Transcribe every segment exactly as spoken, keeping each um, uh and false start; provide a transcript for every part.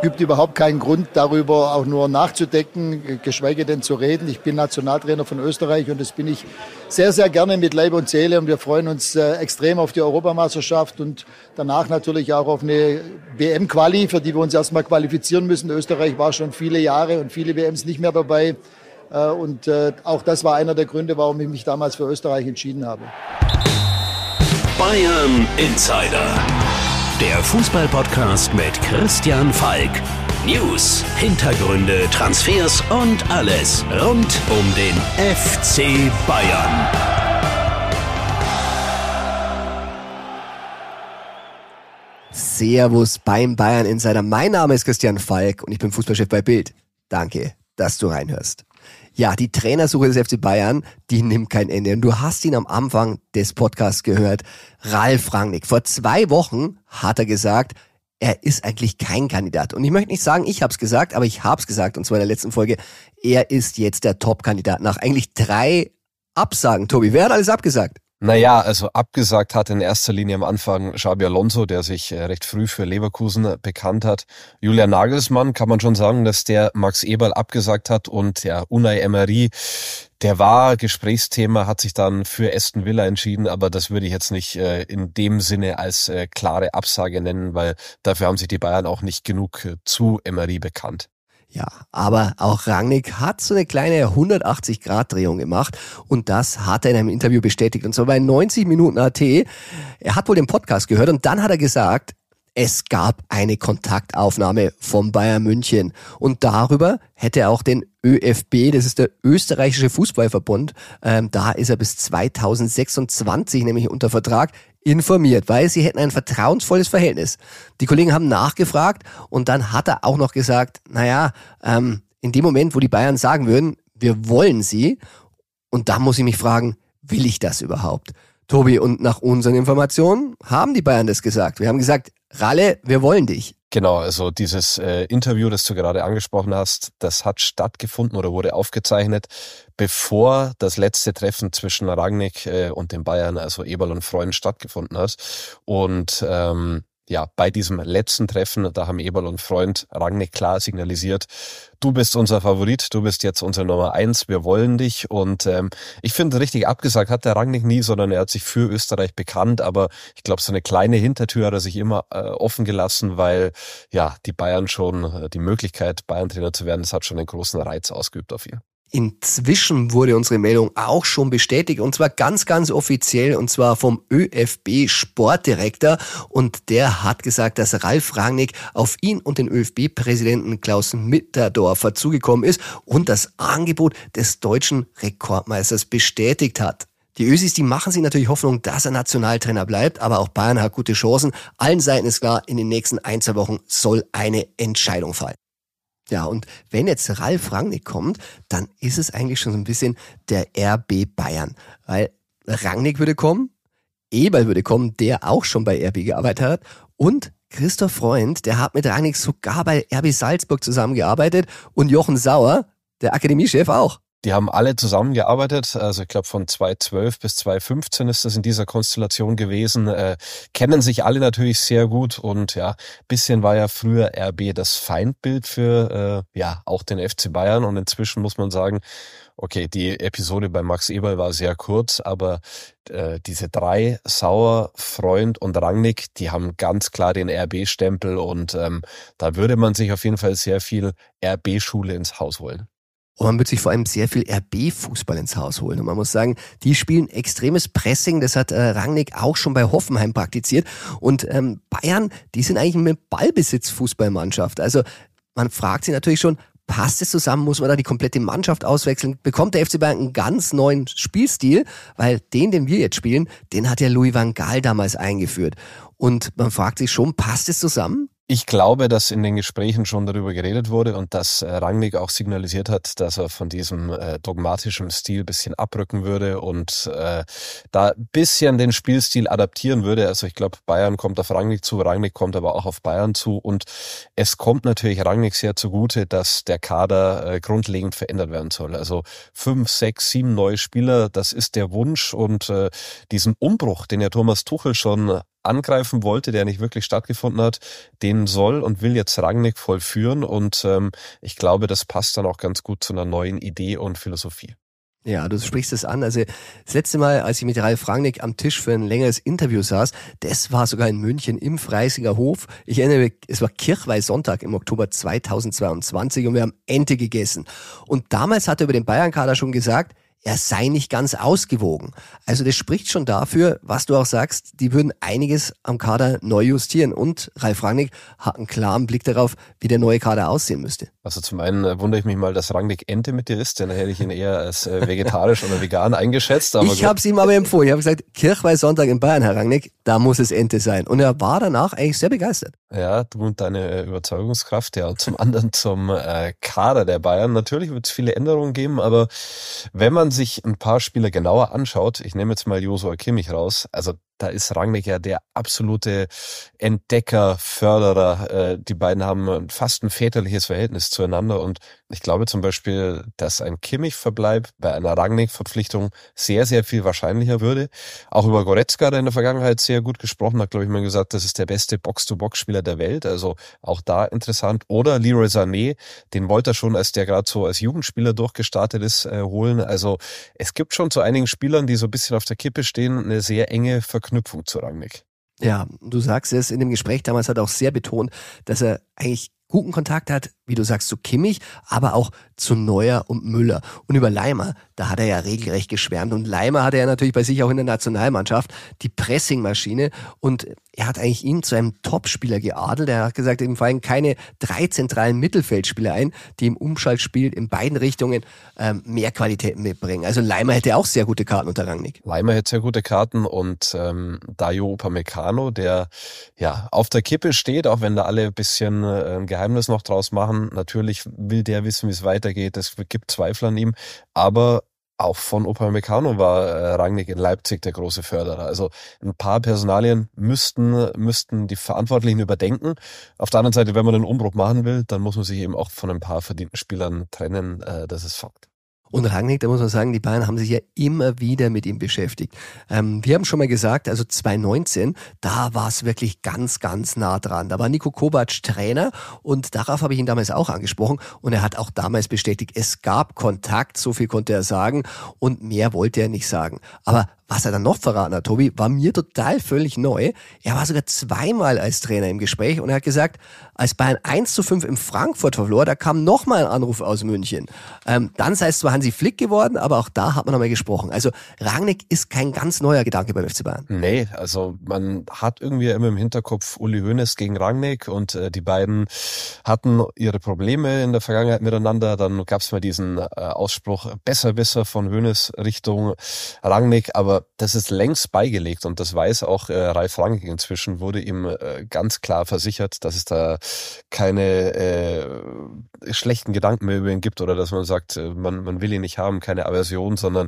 gibt überhaupt keinen Grund, darüber auch nur nachzudenken, geschweige denn zu reden. Ich bin Nationaltrainer von Österreich und das bin ich sehr, sehr gerne mit Leib und Seele. Und wir freuen uns äh, extrem auf die Europameisterschaft und danach natürlich auch auf eine W M-Quali, für die wir uns erstmal qualifizieren müssen. Österreich war schon viele Jahre und viele W Ms nicht mehr dabei. Äh, und äh, auch das war einer der Gründe, warum ich mich damals für Österreich entschieden habe. Bayern Insider. Der Fußball-Podcast mit Christian Falk. News, Hintergründe, Transfers und alles rund um den F C Bayern. Servus beim Bayern Insider. Mein Name ist Christian Falk und ich bin Fußballchef bei Bild. Danke, dass du reinhörst. Ja, die Trainersuche des F C Bayern, die nimmt kein Ende. Und du hast ihn am Anfang des Podcasts gehört. Ralf Rangnick. Vor zwei Wochen hat er gesagt, er ist eigentlich kein Kandidat. Und ich möchte nicht sagen, ich habe es gesagt, aber ich habe es gesagt. Und zwar in der letzten Folge. Er ist jetzt der Top-Kandidat. Nach eigentlich drei Absagen. Tobi, wer hat alles abgesagt? Naja, also abgesagt hat in erster Linie am Anfang Xabi Alonso, der sich recht früh für Leverkusen bekannt hat. Julian Nagelsmann, kann man schon sagen, dass der Max Eberl abgesagt hat und der Unai Emery, der war Gesprächsthema, hat sich dann für Aston Villa entschieden, aber das würde ich jetzt nicht äh, in dem Sinne als äh, klare Absage nennen, weil dafür haben sich die Bayern auch nicht genug äh, zu Emery bekannt. Ja, aber auch Rangnick hat so eine kleine hundertachtzig-Grad-Drehung gemacht und das hat er in einem Interview bestätigt. Und zwar bei neunzig Minuten A T. Er hat wohl den Podcast gehört und dann hat er gesagt, es gab eine Kontaktaufnahme vom Bayern München. Und darüber hätte er auch den ÖFB, das ist der österreichische Fußballverbund, ähm, da ist er bis zweitausendsechsundzwanzig nämlich unter Vertrag, informiert, weil sie hätten ein vertrauensvolles Verhältnis. Die Kollegen haben nachgefragt und dann hat er auch noch gesagt, naja, ähm, in dem Moment, wo die Bayern sagen würden, wir wollen sie, und da muss ich mich fragen, will ich das überhaupt? Tobi, und nach unseren Informationen haben die Bayern das gesagt. Wir haben gesagt, Ralle, wir wollen dich. Genau, also dieses äh, Interview, das du gerade angesprochen hast, das hat stattgefunden oder wurde aufgezeichnet, bevor das letzte Treffen zwischen Rangnick äh, und den Bayern, also Eberl und Freund, stattgefunden hat. Und ähm, ja, bei diesem letzten Treffen, da haben Eberl und Freund Rangnick klar signalisiert, du bist unser Favorit, du bist jetzt unsere Nummer eins, wir wollen dich. Und ähm, ich finde, richtig abgesagt hat der Rangnick nie, sondern er hat sich für Österreich bekannt. Aber ich glaube, so eine kleine Hintertür hat er sich immer äh, offen gelassen, weil ja die Bayern schon, äh, die Möglichkeit, Bayern-Trainer zu werden, das hat schon einen großen Reiz ausgeübt auf ihn. Inzwischen wurde unsere Meldung auch schon bestätigt und zwar ganz, ganz offiziell und zwar vom ÖFB-Sportdirektor und der hat gesagt, dass Ralf Rangnick auf ihn und den ÖFB-Präsidenten Klaus Mitterdorfer zugekommen ist und das Angebot des deutschen Rekordmeisters bestätigt hat. Die Ösis, die machen sich natürlich Hoffnung, dass er Nationaltrainer bleibt, aber auch Bayern hat gute Chancen. Allen Seiten ist klar, in den nächsten ein, zwei Wochen soll eine Entscheidung fallen. Ja, und wenn jetzt Ralf Rangnick kommt, dann ist es eigentlich schon so ein bisschen der R B Bayern. Weil Rangnick würde kommen, Eberl würde kommen, der auch schon bei R B gearbeitet hat und Christoph Freund, der hat mit Rangnick sogar bei R B Salzburg zusammengearbeitet und Jochen Sauer, der Akademiechef, auch. Die haben alle zusammengearbeitet, also ich glaube von zweitausendzwölf bis zweitausendfünfzehn ist das in dieser Konstellation gewesen, äh, kennen sich alle natürlich sehr gut und ja, bisschen war ja früher R B das Feindbild für äh, ja auch den F C Bayern und inzwischen muss man sagen, okay, die Episode bei Max Eberl war sehr kurz, aber äh, diese drei, Sauer, Freund und Rangnick, die haben ganz klar den R B-Stempel und ähm, da würde man sich auf jeden Fall sehr viel R B-Schule ins Haus holen. Und man wird sich vor allem sehr viel R B-Fußball ins Haus holen. Und man muss sagen, die spielen extremes Pressing. Das hat äh, Rangnick auch schon bei Hoffenheim praktiziert. Und ähm, Bayern, die sind eigentlich eine Ballbesitz-Fußballmannschaft. Also man fragt sich natürlich schon, passt es zusammen? Muss man da die komplette Mannschaft auswechseln? Bekommt der F C Bayern einen ganz neuen Spielstil? Weil den, den wir jetzt spielen, den hat ja Louis van Gaal damals eingeführt. Und man fragt sich schon, passt es zusammen? Ich glaube, dass in den Gesprächen schon darüber geredet wurde und dass äh, Rangnick auch signalisiert hat, dass er von diesem äh, dogmatischen Stil ein bisschen abrücken würde und äh, da ein bisschen den Spielstil adaptieren würde. Also ich glaube, Bayern kommt auf Rangnick zu, Rangnick kommt aber auch auf Bayern zu und es kommt natürlich Rangnick sehr zugute, dass der Kader äh, grundlegend verändert werden soll. Also fünf, sechs, sieben neue Spieler, das ist der Wunsch und äh, diesen Umbruch, den ja Thomas Tuchel schon angreifen wollte, der nicht wirklich stattgefunden hat, den soll und will jetzt Rangnick vollführen und ähm, ich glaube, das passt dann auch ganz gut zu einer neuen Idee und Philosophie. Ja, du sprichst es an. Also das letzte Mal, als ich mit Ralf Rangnick am Tisch für ein längeres Interview saß, das war sogar in München im Freisinger Hof. Ich erinnere mich, es war Kirchweihsonntag im Oktober zweitausendzweiundzwanzig und wir haben Ente gegessen. Und damals hat er über den Bayern-Kader schon gesagt, er sei nicht ganz ausgewogen. Also das spricht schon dafür, was du auch sagst, die würden einiges am Kader neu justieren. Und Ralf Rangnick hat einen klaren Blick darauf, wie der neue Kader aussehen müsste. Also zum einen wundere ich mich mal, dass Rangnick Ente mit dir isst, denn da hätte ich ihn eher als äh, vegetarisch oder vegan eingeschätzt. Aber ich habe es ihm aber empfohlen. Ich habe gesagt, Kirchweihsonntag in Bayern, Herr Rangnick, da muss es Ente sein. Und er war danach eigentlich sehr begeistert. Ja, du und deine Überzeugungskraft. Ja, und zum anderen zum äh, Kader der Bayern. Natürlich wird es viele Änderungen geben, aber wenn man sich ein paar Spieler genauer anschaut, ich nehme jetzt mal Joshua Kimmich raus, also da ist Rangnick ja der absolute Entdecker, Förderer. Äh, die beiden haben fast ein väterliches Verhältnis zueinander und ich glaube zum Beispiel, dass ein Kimmich-Verbleib bei einer Rangnick-Verpflichtung sehr, sehr viel wahrscheinlicher würde. Auch über Goretzka, der in der Vergangenheit sehr gut gesprochen hat, glaube ich mal gesagt, das ist der beste Box-to-Box-Spieler der Welt, also auch da interessant. Oder Leroy Sané, den wollte er schon, als der gerade so als Jugendspieler durchgestartet ist, äh, holen. Also es gibt schon zu einigen Spielern, die so ein bisschen auf der Kippe stehen, eine sehr enge Verknüpfung zu Rangnick. Ja, du sagst es, in dem Gespräch damals hat er auch sehr betont, dass er eigentlich guten Kontakt hat, wie du sagst, zu Kimmich, aber auch zu Neuer und Müller. Und über Leimer, da hat er ja regelrecht geschwärmt. Und Leimer hatte er natürlich bei sich auch in der Nationalmannschaft, die Pressingmaschine. Und er hat eigentlich ihn zu einem Topspieler geadelt. Er hat gesagt, ihm fallen keine drei zentralen Mittelfeldspieler ein, die im Umschaltspiel in beiden Richtungen ähm, mehr Qualitäten mitbringen. Also Leimer hätte auch sehr gute Karten unter Rangnick. Leimer hätte sehr gute Karten und ähm, Dayo Upamecano, der ja auf der Kippe steht, auch wenn da alle ein bisschen äh, ein Geheimnis noch draus machen. Natürlich will der wissen, wie es weitergeht. Es gibt Zweifel an ihm, aber auch von Upamecano war äh, Rangnick in Leipzig der große Förderer. Also ein paar Personalien müssten müssten die Verantwortlichen überdenken. Auf der anderen Seite, wenn man einen Umbruch machen will, dann muss man sich eben auch von ein paar verdienten Spielern trennen. Äh, das ist Fakt. Und Rangnick, da muss man sagen, die Bayern haben sich ja immer wieder mit ihm beschäftigt. Ähm, wir haben schon mal gesagt, also zweitausendneunzehn, da war es wirklich ganz, ganz nah dran. Da war Niko Kovac Trainer und darauf habe ich ihn damals auch angesprochen und er hat auch damals bestätigt, es gab Kontakt, so viel konnte er sagen und mehr wollte er nicht sagen. Aber was er dann noch verraten hat, Tobi, war mir total völlig neu. Er war sogar zweimal als Trainer im Gespräch und er hat gesagt, als Bayern eins zu fünf in Frankfurt verlor, da kam nochmal ein Anruf aus München. Ähm, dann sei es zwar Hansi Flick geworden, aber auch da hat man nochmal gesprochen. Also Rangnick ist kein ganz neuer Gedanke beim F C Bayern. Nee, also man hat irgendwie immer im Hinterkopf Uli Hoeneß gegen Rangnick und äh, die beiden hatten ihre Probleme in der Vergangenheit miteinander. Dann gab es mal diesen äh, Ausspruch Besserwisser von Hoeneß Richtung Rangnick, aber das ist längst beigelegt und das weiß auch äh, Ralf Rangnick inzwischen, wurde ihm äh, ganz klar versichert, dass es da keine äh, schlechten Gedanken mehr über ihn gibt oder dass man sagt, äh, man, man will ihn nicht haben, keine Aversion, sondern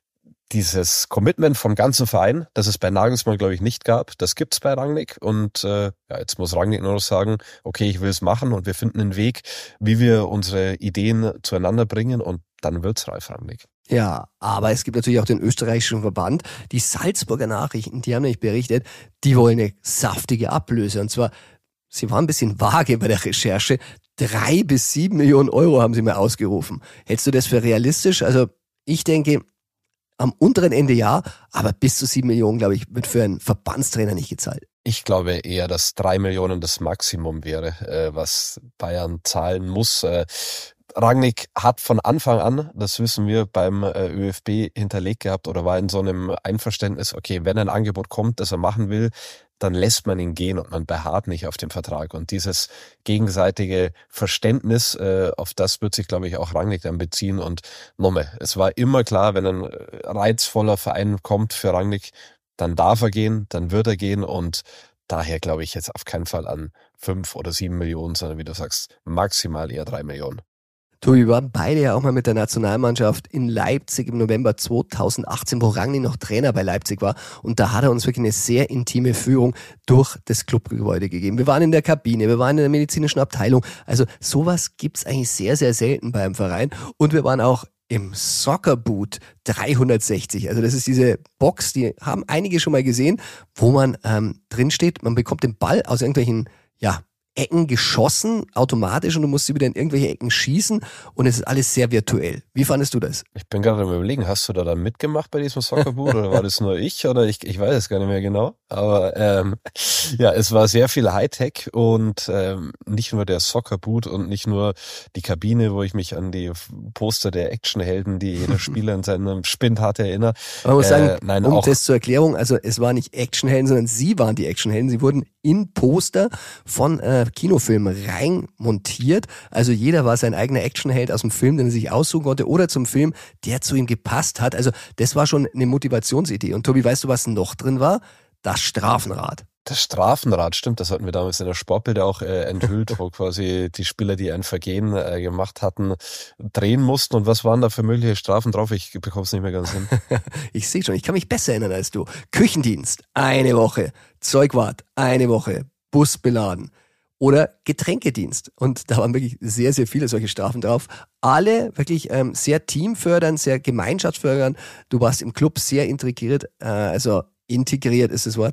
dieses Commitment vom ganzen Verein, das es bei Nagelsmann, glaube ich, nicht gab, das gibt's bei Rangnick und äh, ja, jetzt muss Rangnick nur noch sagen, okay, ich will es machen und wir finden einen Weg, wie wir unsere Ideen zueinander bringen und dann wird's Ralf Rangnick. Ja, aber es gibt natürlich auch den österreichischen Verband. Die Salzburger Nachrichten, die haben nämlich berichtet, die wollen eine saftige Ablöse. Und zwar, sie waren ein bisschen vage bei der Recherche, drei bis sieben Millionen Euro haben sie mal ausgerufen. Hältst du das für realistisch? Also ich denke, am unteren Ende ja, aber bis zu sieben Millionen, glaube ich, wird für einen Verbandstrainer nicht gezahlt. Ich glaube eher, dass drei Millionen das Maximum wäre, äh, was Bayern zahlen muss. Äh, Rangnick hat von Anfang an, das wissen wir, beim äh, ÖFB hinterlegt gehabt oder war in so einem Einverständnis, okay, wenn ein Angebot kommt, das er machen will, dann lässt man ihn gehen und man beharrt nicht auf dem Vertrag. Und dieses gegenseitige Verständnis, äh, auf das wird sich, glaube ich, auch Rangnick dann beziehen. Und nochmal, es war immer klar, wenn ein reizvoller Verein kommt für Rangnick, dann darf er gehen, dann wird er gehen und daher glaube ich jetzt auf keinen Fall an fünf oder sieben Millionen, sondern wie du sagst, maximal eher drei Millionen. Du, wir waren beide ja auch mal mit der Nationalmannschaft in Leipzig im November zweitausendachtzehn, wo Rangnick noch Trainer bei Leipzig war. Und da hat er uns wirklich eine sehr intime Führung durch das Clubgebäude gegeben. Wir waren in der Kabine, wir waren in der medizinischen Abteilung. Also sowas gibt's eigentlich sehr, sehr selten beim Verein. Und wir waren auch im Soccer Boot dreihundertsechzig. Also das ist diese Box, die haben einige schon mal gesehen, wo man ähm, drin steht, man bekommt den Ball aus irgendwelchen, ja, Ecken geschossen, automatisch, und du musst sie wieder in irgendwelche Ecken schießen, und es ist alles sehr virtuell. Wie fandest du das? Ich bin gerade am Überlegen, hast du da dann mitgemacht bei diesem Soccerboot oder war das nur ich oder ich, ich weiß es gar nicht mehr genau, aber ähm, ja, es war sehr viel Hightech und ähm, nicht nur der Soccerboot und nicht nur die Kabine, wo ich mich an die Poster der Actionhelden, die jeder Spieler in seinem Spind hatte, erinnere. Aber man muss sagen, äh, nein, um auch das zur Erklärung, also es waren nicht Actionhelden, sondern sie waren die Actionhelden. Sie wurden in Poster von äh, Kinofilmen rein montiert. Also jeder war sein eigener Actionheld aus dem Film, den er sich aussuchen konnte, oder zum Film, der zu ihm gepasst hat. Also das war schon eine Motivationsidee. Und Tobi, weißt du, was noch drin war? Das Strafenrad. Das Strafenrad, stimmt, das hatten wir damals in der Sportbild auch äh, enthüllt, wo quasi die Spieler, die ein Vergehen äh, gemacht hatten, drehen mussten. Und was waren da für mögliche Strafen drauf? Ich bekomme es nicht mehr ganz hin. Ich sehe schon, ich kann mich besser erinnern als du. Küchendienst, eine Woche. Zeugwart, eine Woche. Bus beladen. Oder Getränkedienst. Und da waren wirklich sehr, sehr viele solche Strafen drauf. Alle wirklich ähm, sehr teamfördernd, sehr gemeinschaftsfördernd. Du warst im Club sehr integriert, äh, also integriert ist das Wort.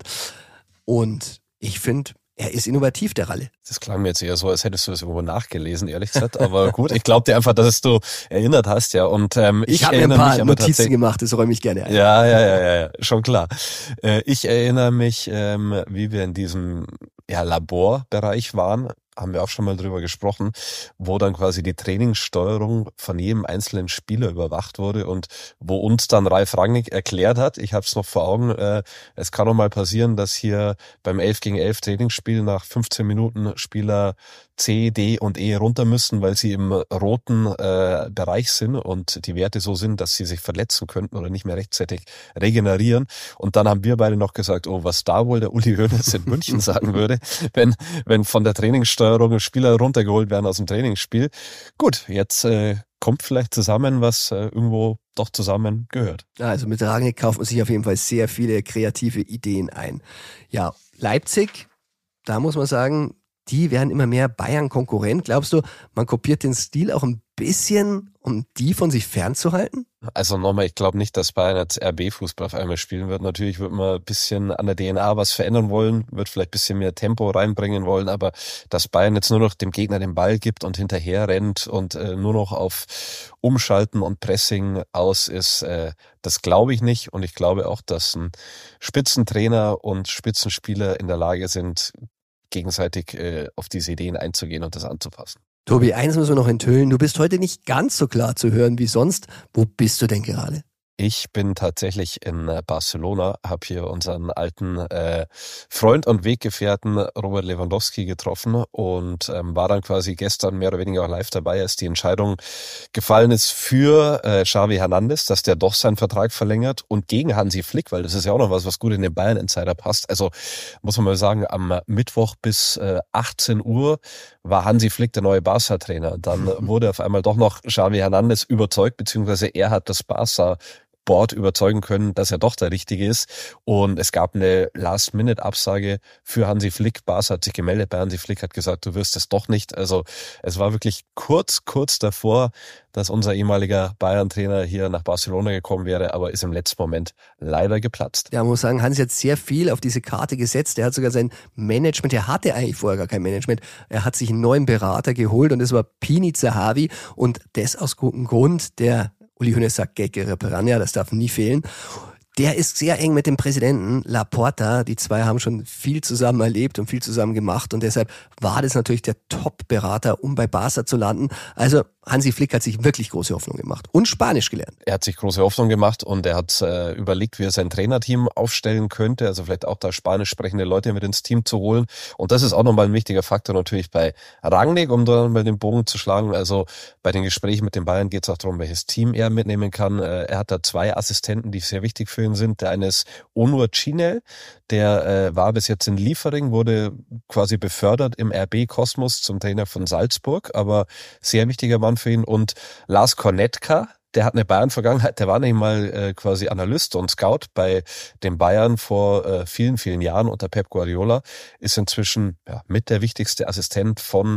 Und ich finde, er ist innovativ, der Ralle. Das klang mir jetzt eher so, als hättest du das irgendwo nachgelesen, ehrlich gesagt. Aber gut, ich glaube dir einfach, dass es du erinnert hast, ja. Und ähm, ich, ich habe mir ein paar Notizen gemacht, das räume ich gerne ein. Ja, ja, ja, ja, ja, schon klar. Äh, ich erinnere mich, ähm, wie wir in diesem ja, Laborbereich waren, haben wir auch schon mal drüber gesprochen, wo dann quasi die Trainingssteuerung von jedem einzelnen Spieler überwacht wurde und wo uns dann Ralf Rangnick erklärt hat, ich habe es noch vor Augen, äh, es kann auch mal passieren, dass hier beim elf gegen elf Trainingsspiel nach fünfzehn Minuten Spieler C, D und E runter müssen, weil sie im roten äh, Bereich sind und die Werte so sind, dass sie sich verletzen könnten oder nicht mehr rechtzeitig regenerieren. Und dann haben wir beide noch gesagt, oh, was da wohl der Uli Hoeneß in München sagen würde, wenn wenn von der Trainingssteuerung Spieler runtergeholt werden aus dem Trainingsspiel. Gut, jetzt äh, kommt vielleicht zusammen, was äh, irgendwo doch zusammen gehört. Also mit Rangnick kauft man sich auf jeden Fall sehr viele kreative Ideen ein. Ja, Leipzig, da muss man sagen, die werden immer mehr Bayern-Konkurrent. Glaubst du, man kopiert den Stil auch ein bisschen, um die von sich fernzuhalten? Also nochmal, ich glaube nicht, dass Bayern jetzt R B-Fußball auf einmal spielen wird. Natürlich wird man ein bisschen an der D N A was verändern wollen, wird vielleicht ein bisschen mehr Tempo reinbringen wollen, aber dass Bayern jetzt nur noch dem Gegner den Ball gibt und hinterher rennt und äh, nur noch auf Umschalten und Pressing aus ist, äh, das glaube ich nicht. Und ich glaube auch, dass ein Spitzentrainer und Spitzenspieler in der Lage sind, gegenseitig äh, auf diese Ideen einzugehen und das anzupassen. Tobi, eins müssen wir noch enthüllen. Du bist heute nicht ganz so klar zu hören wie sonst. Wo bist du denn gerade? Ich bin tatsächlich in Barcelona, habe hier unseren alten äh, Freund und Weggefährten Robert Lewandowski getroffen und ähm, war dann quasi gestern mehr oder weniger auch live dabei, als die Entscheidung gefallen ist für äh, Xavi Hernandez, dass der doch seinen Vertrag verlängert und gegen Hansi Flick, weil das ist ja auch noch was, was gut in den Bayern-Insider passt. Also muss man mal sagen, am Mittwoch bis äh, achtzehn Uhr war Hansi Flick der neue Barca-Trainer. Dann wurde auf einmal doch noch Xavi Hernandez überzeugt, beziehungsweise er hat das Barca Board überzeugen können, dass er doch der Richtige ist. Und es gab eine Last-Minute-Absage für Hansi Flick. Barca hat sich gemeldet bei Hansi Flick, hat gesagt, du wirst es doch nicht. Also es war wirklich kurz, kurz davor, dass unser ehemaliger Bayern-Trainer hier nach Barcelona gekommen wäre, aber ist im letzten Moment leider geplatzt. Ja, man muss sagen, Hansi hat sehr viel auf diese Karte gesetzt. Er hat sogar sein Management, er hatte eigentlich vorher gar kein Management. Er hat sich einen neuen Berater geholt und das war Pini Zahavi und das aus gutem Grund, der Uli Hoeneß sagt, Gecke Piranha, das darf nie fehlen. Der ist sehr eng mit dem Präsidenten Laporta. Die zwei haben schon viel zusammen erlebt und viel zusammen gemacht und deshalb war das natürlich der Top-Berater, um bei Barca zu landen. Also Hansi Flick hat sich wirklich große Hoffnung gemacht und Spanisch gelernt. Er hat sich große Hoffnung gemacht und er hat äh, überlegt, wie er sein Trainerteam aufstellen könnte, also vielleicht auch da spanisch sprechende Leute mit ins Team zu holen. Und das ist auch nochmal ein wichtiger Faktor natürlich bei Rangnick, um dann mal den Bogen zu schlagen. Also bei den Gesprächen mit den Bayern geht es auch darum, welches Team er mitnehmen kann. Äh, er hat da zwei Assistenten, die sehr wichtig für ihn sind. Der eine ist Onur Cinel, der äh, war bis jetzt in Liefering, wurde quasi befördert im R B-Kosmos zum Trainer von Salzburg, aber sehr wichtiger Mann für ihn. Und Lars Kornetka, der hat eine Bayern-Vergangenheit, der war nämlich mal äh, quasi Analyst und Scout bei den Bayern vor äh, vielen, vielen Jahren unter Pep Guardiola, ist inzwischen ja, mit der wichtigste Assistent von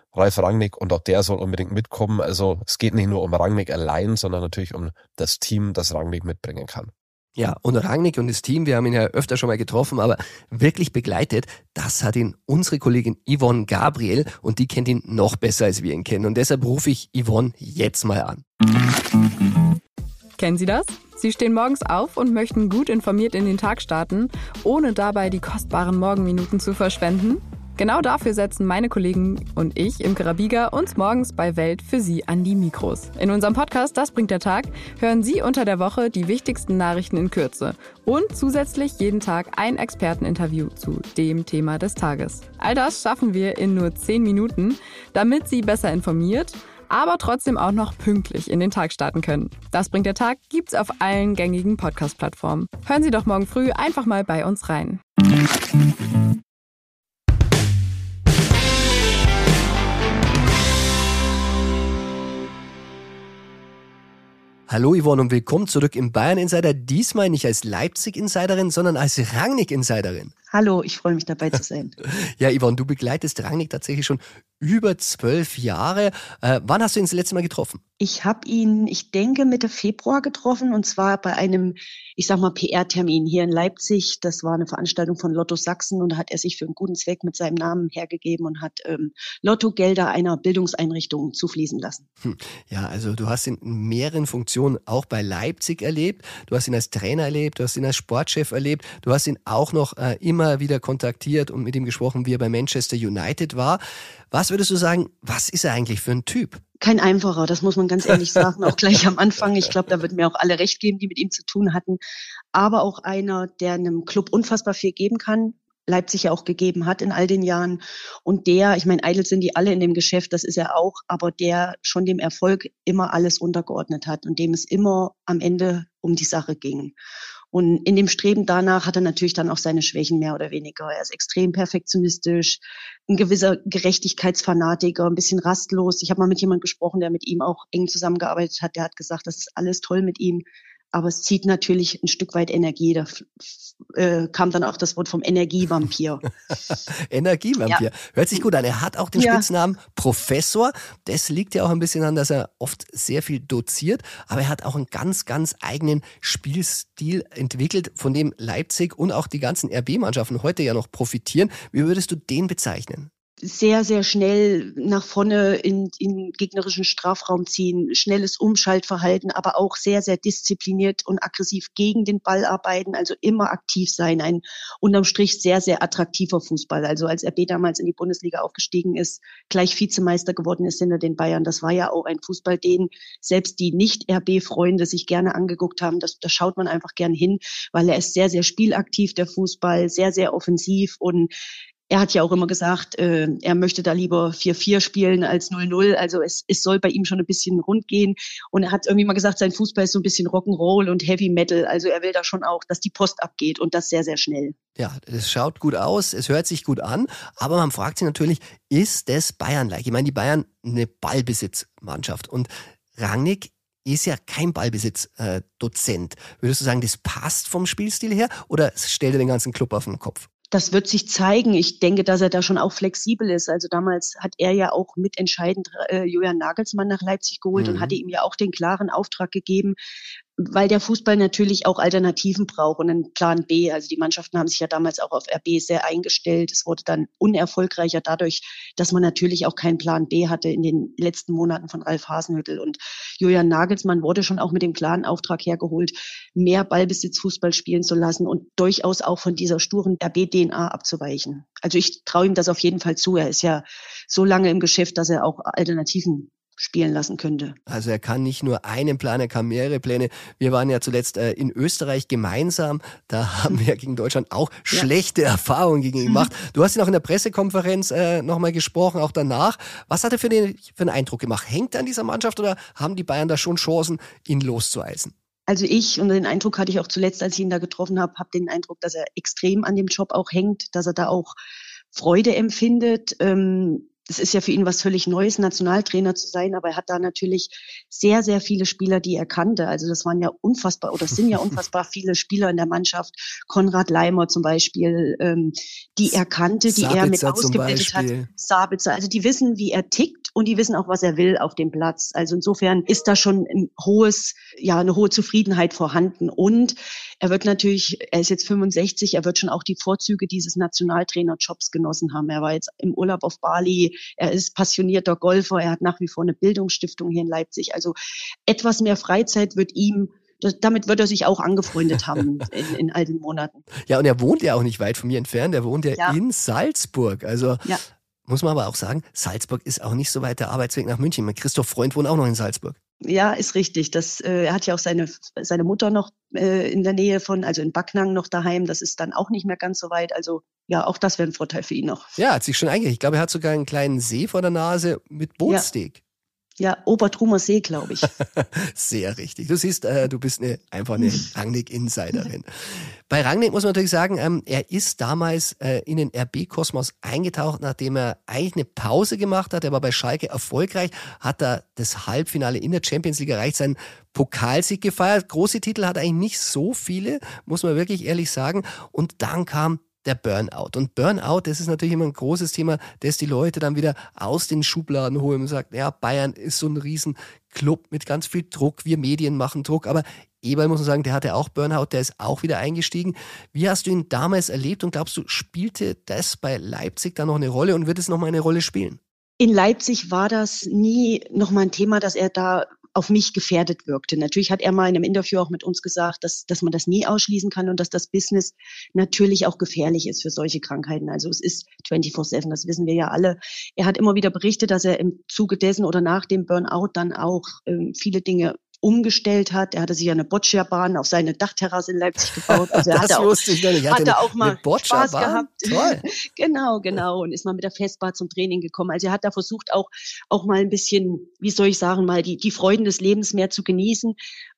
Ralf Rangnick und auch der soll unbedingt mitkommen. Also es geht nicht nur um Rangnick allein, sondern natürlich um das Team, das Rangnick mitbringen kann. Ja, und Rangnick und das Team, wir haben ihn ja öfter schon mal getroffen, aber wirklich begleitet, das hat ihn unsere Kollegin Yvonne Gabriel und die kennt ihn noch besser, als wir ihn kennen. Und deshalb rufe ich Yvonne jetzt mal an. Kennen Sie das? Sie stehen morgens auf und möchten gut informiert in den Tag starten, ohne dabei die kostbaren Morgenminuten zu verschwenden? Genau dafür setzen meine Kollegen und ich, Imke Rabiger, uns morgens bei Welt für Sie an die Mikros. In unserem Podcast Das bringt der Tag hören Sie unter der Woche die wichtigsten Nachrichten in Kürze und zusätzlich jeden Tag ein Experteninterview zu dem Thema des Tages. All das schaffen wir in nur zehn Minuten, damit Sie besser informiert, aber trotzdem auch noch pünktlich in den Tag starten können. Das bringt der Tag gibt's auf allen gängigen Podcast-Plattformen. Hören Sie doch morgen früh einfach mal bei uns rein. Hallo Yvonne und willkommen zurück im Bayern Insider. Diesmal nicht als Leipzig-Insiderin, sondern als Rangnick-Insiderin. Hallo, ich freue mich dabei zu sein. Ja, Yvonne, du begleitest Rangnick tatsächlich schon über zwölf Jahre. Äh, wann hast du ihn das letzte Mal getroffen? Ich habe ihn, ich denke, Mitte Februar getroffen und zwar bei einem, ich sag mal, P R-Termin hier in Leipzig. Das war eine Veranstaltung von Lotto Sachsen und da hat er sich für einen guten Zweck mit seinem Namen hergegeben und hat ähm, Lottogelder einer Bildungseinrichtung zufließen lassen. Hm. Ja, also du hast ihn in mehreren Funktionen auch bei Leipzig erlebt. Du hast ihn als Trainer erlebt, du hast ihn als Sportchef erlebt. Du hast ihn auch noch äh, immer wieder kontaktiert und mit ihm gesprochen, wie er bei Manchester United war. Was würdest du sagen, was ist er eigentlich für ein Typ? Kein einfacher, das muss man ganz ehrlich sagen, auch gleich am Anfang. Ich glaube, da würden mir auch alle recht geben, die mit ihm zu tun hatten. Aber auch einer, der einem Club unfassbar viel geben kann, Leipzig ja auch gegeben hat in all den Jahren. Und der, ich meine, eitel sind die alle in dem Geschäft, das ist er auch, aber der schon dem Erfolg immer alles untergeordnet hat und dem es immer am Ende um die Sache ging. Und in dem Streben danach hat er natürlich dann auch seine Schwächen mehr oder weniger. Er ist extrem perfektionistisch, ein gewisser Gerechtigkeitsfanatiker, ein bisschen rastlos. Ich habe mal mit jemandem gesprochen, der mit ihm auch eng zusammengearbeitet hat. Der hat gesagt, das ist alles toll mit ihm, aber es zieht natürlich ein Stück weit Energie. Da äh, kam dann auch das Wort vom Energievampir. Energievampir. Ja. Hört sich gut an. Er hat auch den ja. Spitznamen Professor. Das liegt ja auch ein bisschen an, dass er oft sehr viel doziert. Aber er hat auch einen ganz, ganz eigenen Spielstil entwickelt, von dem Leipzig und auch die ganzen R B-Mannschaften heute ja noch profitieren. Wie würdest du den bezeichnen? Sehr, sehr schnell nach vorne in, in gegnerischen Strafraum ziehen, schnelles Umschaltverhalten, aber auch sehr, sehr diszipliniert und aggressiv gegen den Ball arbeiten, also immer aktiv sein. Ein unterm Strich sehr, sehr attraktiver Fußball. Also als R B damals in die Bundesliga aufgestiegen ist, gleich Vizemeister geworden ist hinter den Bayern, das war ja auch ein Fußball, den selbst die Nicht-R B-Freunde sich gerne angeguckt haben. Das, da schaut man einfach gern hin, weil er ist sehr, sehr spielaktiv, der Fußball, sehr, sehr offensiv und er hat ja auch immer gesagt, äh, er möchte da lieber vier vier spielen als null null. Also es, es soll bei ihm schon ein bisschen rund gehen. Und er hat irgendwie mal gesagt, sein Fußball ist so ein bisschen Rock'n'Roll und Heavy Metal. Also er will da schon auch, dass die Post abgeht und das sehr, sehr schnell. Ja, das schaut gut aus, es hört sich gut an. Aber man fragt sich natürlich, ist das Bayern-like? Ich meine, die Bayern eine Ballbesitzmannschaft. Und Rangnick ist ja kein Ballbesitz-Dozent. Würdest du sagen, das passt vom Spielstil her oder stellt er den ganzen Club auf den Kopf? Das wird sich zeigen. Ich denke, dass er da schon auch flexibel ist. Also damals hat er ja auch mitentscheidend äh, Julian Nagelsmann nach Leipzig geholt mhm. und hatte ihm ja auch den klaren Auftrag gegeben, weil der Fußball natürlich auch Alternativen braucht und einen Plan B. Also die Mannschaften haben sich ja damals auch auf R B sehr eingestellt. Es wurde dann unerfolgreicher dadurch, dass man natürlich auch keinen Plan B hatte in den letzten Monaten von Ralf Hasenhüttl. Und Julian Nagelsmann wurde schon auch mit dem klaren Auftrag hergeholt, mehr Ballbesitz-Fußball spielen zu lassen und durchaus auch von dieser sturen R B-D N A abzuweichen. Also ich traue ihm das auf jeden Fall zu. Er ist ja so lange im Geschäft, dass er auch Alternativen spielen lassen könnte. Also er kann nicht nur einen Plan, er kann mehrere Pläne. Wir waren ja zuletzt äh, in Österreich gemeinsam, da haben wir gegen Deutschland auch ja. schlechte Erfahrungen gegen ihn gemacht. Du hast ihn auch in der Pressekonferenz äh, nochmal gesprochen, auch danach. Was hat er für, den, für einen Eindruck gemacht? Hängt er an dieser Mannschaft oder haben die Bayern da schon Chancen, ihn loszueisen? Also ich, und den Eindruck hatte ich auch zuletzt, als ich ihn da getroffen habe, habe den Eindruck, dass er extrem an dem Job auch hängt, dass er da auch Freude empfindet. Ähm, das ist ja für ihn was völlig Neues, Nationaltrainer zu sein, aber er hat da natürlich sehr, sehr viele Spieler, die er kannte. Also das waren ja unfassbar, oder sind ja unfassbar viele Spieler in der Mannschaft. Konrad Leimer zum Beispiel, ähm, die er kannte, die Sabitzer er mit ausgebildet hat. Sabitzer, also die wissen, wie er tickt und die wissen auch, was er will auf dem Platz. Also insofern ist da schon ein hohes, ja, eine hohe Zufriedenheit vorhanden. Und er wird natürlich, er ist jetzt fünfundsechzig, er wird schon auch die Vorzüge dieses Nationaltrainerjobs genossen haben. Er war jetzt im Urlaub auf Bali, er ist passionierter Golfer, er hat nach wie vor eine Bildungsstiftung hier in Leipzig. Also etwas mehr Freizeit wird ihm, das, damit wird er sich auch angefreundet haben in, in all den Monaten. Ja, und er wohnt ja auch nicht weit von mir entfernt, er wohnt ja, ja. in Salzburg. Also ja. muss man aber auch sagen, Salzburg ist auch nicht so weit der Arbeitsweg nach München. Mein Christoph Freund wohnt auch noch in Salzburg. Ja, ist richtig. Das, äh, er hat ja auch seine seine Mutter noch äh, in der Nähe von, also in Backnang noch daheim. Das ist dann auch nicht mehr ganz so weit. Also ja, auch das wäre ein Vorteil für ihn noch. Ja, hat sich schon eingerichtet. Ich glaube, er hat sogar einen kleinen See vor der Nase mit Bootsteg. Ja. Ja, Obertrumer See, glaube ich. Sehr richtig. Du siehst, äh, du bist eine, einfach eine Rangnick-Insiderin. Bei Rangnick muss man natürlich sagen, ähm, er ist damals äh, in den R B-Kosmos eingetaucht, nachdem er eigentlich eine Pause gemacht hat. Er war bei Schalke erfolgreich, hat da das Halbfinale in der Champions League erreicht, seinen Pokalsieg gefeiert. Große Titel hat er eigentlich nicht so viele, muss man wirklich ehrlich sagen. Und dann kam der Burnout. Und Burnout, das ist natürlich immer ein großes Thema, das die Leute dann wieder aus den Schubladen holen und sagt, ja, Bayern ist so ein Riesenclub mit ganz viel Druck, wir Medien machen Druck, aber Eberl muss man sagen, der hatte auch Burnout, der ist auch wieder eingestiegen. Wie hast du ihn damals erlebt und glaubst du, spielte das bei Leipzig da noch eine Rolle und wird es nochmal eine Rolle spielen? In Leipzig war das nie nochmal ein Thema, dass er da auf mich gefährdet wirkte. Natürlich hat er mal in einem Interview auch mit uns gesagt, dass, dass man das nie ausschließen kann und dass das Business natürlich auch gefährlich ist für solche Krankheiten. Also es ist vierundzwanzig sieben, das wissen wir ja alle. Er hat immer wieder berichtet, dass er im Zuge dessen oder nach dem Burnout dann auch ähm, viele Dinge umgestellt hat. Er hatte sich eine Boccia-Bahn auf seine Dachterrasse in Leipzig gebaut. Also er das hatte auch, wusste ich noch nicht. Hatte auch mal Spaß gehabt. Toll. Genau, genau. Und ist mal mit der Festbahn zum Training gekommen. Also er hat da versucht auch, auch mal ein bisschen, wie soll ich sagen, mal die, die Freuden des Lebens mehr zu genießen.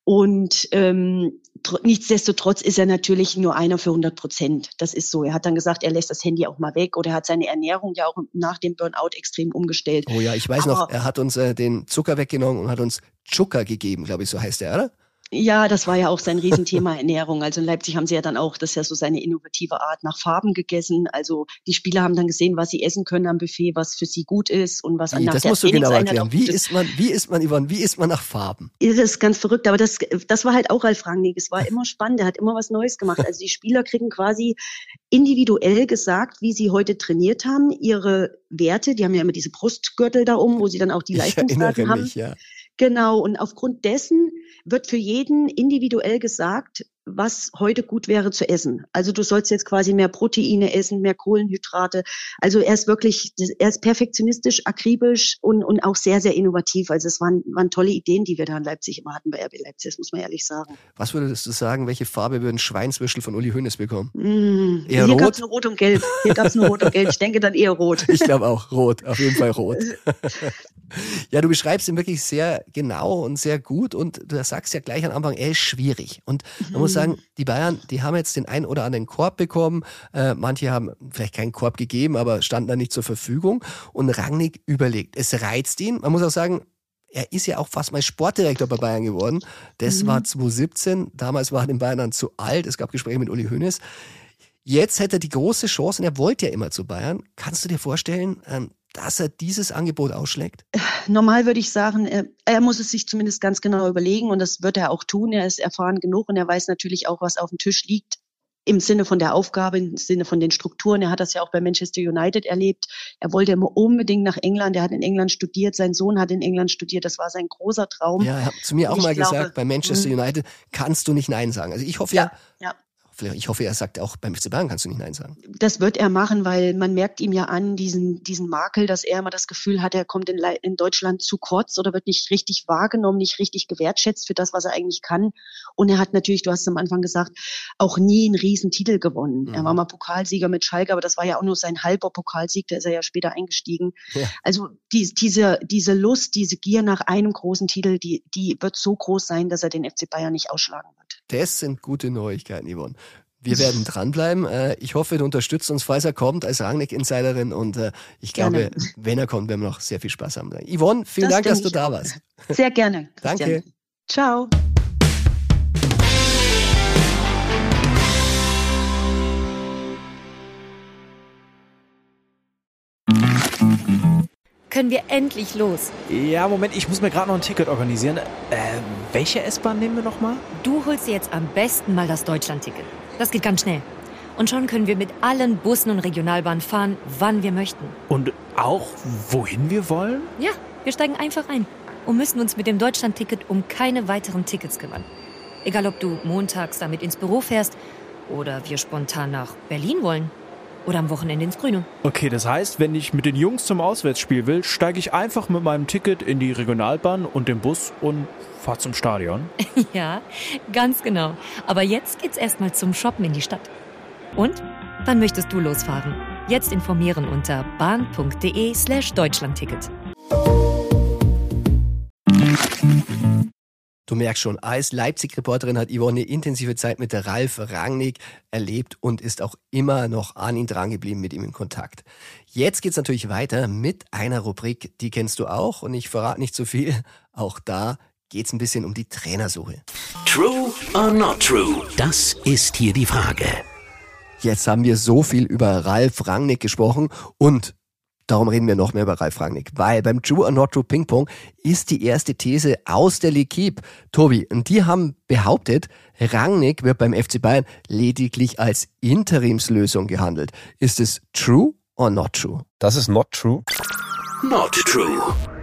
Und ähm, tr- nichtsdestotrotz ist er natürlich nur einer für hundert Prozent. Das ist so. Er hat dann gesagt, er lässt das Handy auch mal weg oder er hat seine Ernährung ja auch nach dem Burnout extrem umgestellt. Oh ja, ich weiß Aber, noch, er hat uns äh, den Zucker weggenommen und hat uns Zucker gegeben, glaube ich, so heißt er, oder? Ja, das war ja auch sein Riesenthema Ernährung. Also in Leipzig haben sie ja dann auch, das ist ja so seine innovative Art, nach Farben gegessen. Also die Spieler haben dann gesehen, was sie essen können am Buffet, was für sie gut ist und was wie, nach das der musst du genau erklären. Wie ist. isst man, wie isst man, Yvonne, wie isst man nach Farben? Das ist ganz verrückt, aber das, das war halt auch Ralf Rangnick. Es war immer spannend, er hat immer was Neues gemacht. Also die Spieler kriegen quasi individuell gesagt, wie sie heute trainiert haben, ihre Werte, die haben ja immer diese Brustgürtel da um, wo sie dann auch die Leistungsdaten haben. Mich, ja. Genau, und aufgrund dessen wird für jeden individuell gesagt, was heute gut wäre zu essen. Also du sollst jetzt quasi mehr Proteine essen, mehr Kohlenhydrate. Also er ist wirklich, er ist perfektionistisch, akribisch und, und auch sehr, sehr innovativ. Also es waren, waren tolle Ideen, die wir da in Leipzig immer hatten bei R B Leipzig, das muss man ehrlich sagen. Was würdest du sagen, welche Farbe würden Schweinswürschel von Uli Hoeneß bekommen? Mmh, eher hier gab es nur Rot und Gelb. Hier gab es nur Rot und Gelb. Ich denke dann eher Rot. Ich glaube auch Rot, auf jeden Fall Rot. Ja, du beschreibst ihn wirklich sehr genau und sehr gut und du sagst ja gleich am Anfang, er ist schwierig. Und man mhm. muss sagen, die Bayern, die haben jetzt den einen oder anderen Korb bekommen. Äh, manche haben vielleicht keinen Korb gegeben, aber standen da nicht zur Verfügung. Und Rangnick überlegt. Es reizt ihn. Man muss auch sagen, er ist ja auch fast mal Sportdirektor bei Bayern geworden. Das mhm. war zwanzig siebzehn. Damals war er den Bayern dann zu alt. Es gab Gespräche mit Uli Hoeneß. Jetzt hätte er die große Chance und er wollte ja immer zu Bayern. Kannst du dir vorstellen, dass er dieses Angebot ausschlägt? Normal würde ich sagen, er, er muss es sich zumindest ganz genau überlegen und das wird er auch tun. Er ist erfahren genug und er weiß natürlich auch, was auf dem Tisch liegt. Im Sinne von der Aufgabe, im Sinne von den Strukturen. Er hat das ja auch bei Manchester United erlebt. Er wollte immer unbedingt nach England. Er hat in England studiert. Sein Sohn hat in England studiert. Das war sein großer Traum. Ja, er hat zu mir auch mal glaube, gesagt, bei Manchester United kannst du nicht Nein sagen. Also ich hoffe ja, ja, ja. Ich hoffe, er sagt auch, beim F C Bayern kannst du nicht Nein sagen. Das wird er machen, weil man merkt ihm ja an, diesen, diesen Makel, dass er immer das Gefühl hat, er kommt in, in Deutschland zu kurz oder wird nicht richtig wahrgenommen, nicht richtig gewertschätzt für das, was er eigentlich kann. Und er hat natürlich, du hast es am Anfang gesagt, auch nie einen Riesentitel gewonnen. Mhm. Er war mal Pokalsieger mit Schalke, aber das war ja auch nur sein halber Pokalsieg, da ist er ja später eingestiegen. Ja. Also die, diese, diese Lust, diese Gier nach einem großen Titel, die, die wird so groß sein, dass er den F C Bayern nicht ausschlagen wird. Das sind gute Neuigkeiten, Yvonne. Wir werden dranbleiben. Ich hoffe, du unterstützt uns, falls er kommt, als Rangnick-Insiderin. Und ich glaube, gerne. Wenn er kommt, werden wir noch sehr viel Spaß haben. Yvonne, vielen das Dank, dass du da auch. warst. Sehr gerne. Christian. Danke. Ciao. Können wir endlich los? Ja, Moment, ich muss mir gerade noch ein Ticket organisieren. Äh, welche S-Bahn nehmen wir nochmal? Du holst dir jetzt am besten mal das Deutschland-Ticket. Das geht ganz schnell. Und schon können wir mit allen Bussen und Regionalbahnen fahren, wann wir möchten. Und auch, wohin wir wollen? Ja, wir steigen einfach ein und müssen uns mit dem Deutschland-Ticket um keine weiteren Tickets kümmern. Egal, ob du montags damit ins Büro fährst oder wir spontan nach Berlin wollen. Oder am Wochenende ins Grüne. Okay, das heißt, wenn ich mit den Jungs zum Auswärtsspiel will, steige ich einfach mit meinem Ticket in die Regionalbahn und den Bus und fahre zum Stadion? Ja, ganz genau. Aber jetzt geht's erstmal zum Shoppen in die Stadt. Und? Wann möchtest du losfahren? Jetzt informieren unter bahn.de slash Deutschlandticket. Du merkst schon, als Leipzig-Reporterin hat Yvonne eine intensive Zeit mit der Ralf Rangnick erlebt und ist auch immer noch an ihn drangeblieben, mit ihm in Kontakt. Jetzt geht's natürlich weiter mit einer Rubrik, die kennst du auch und ich verrate nicht zu viel. Auch da geht's ein bisschen um die Trainersuche. True or not true? Das ist hier die Frage. Jetzt haben wir so viel über Ralf Rangnick gesprochen und darum reden wir noch mehr über Ralf Rangnick, weil beim True or Not True Ping Pong ist die erste These aus der L'Équipe. Tobi, und die haben behauptet, Rangnick wird beim F C Bayern lediglich als Interimslösung gehandelt. Ist es true or not true? Das ist not true. Not true.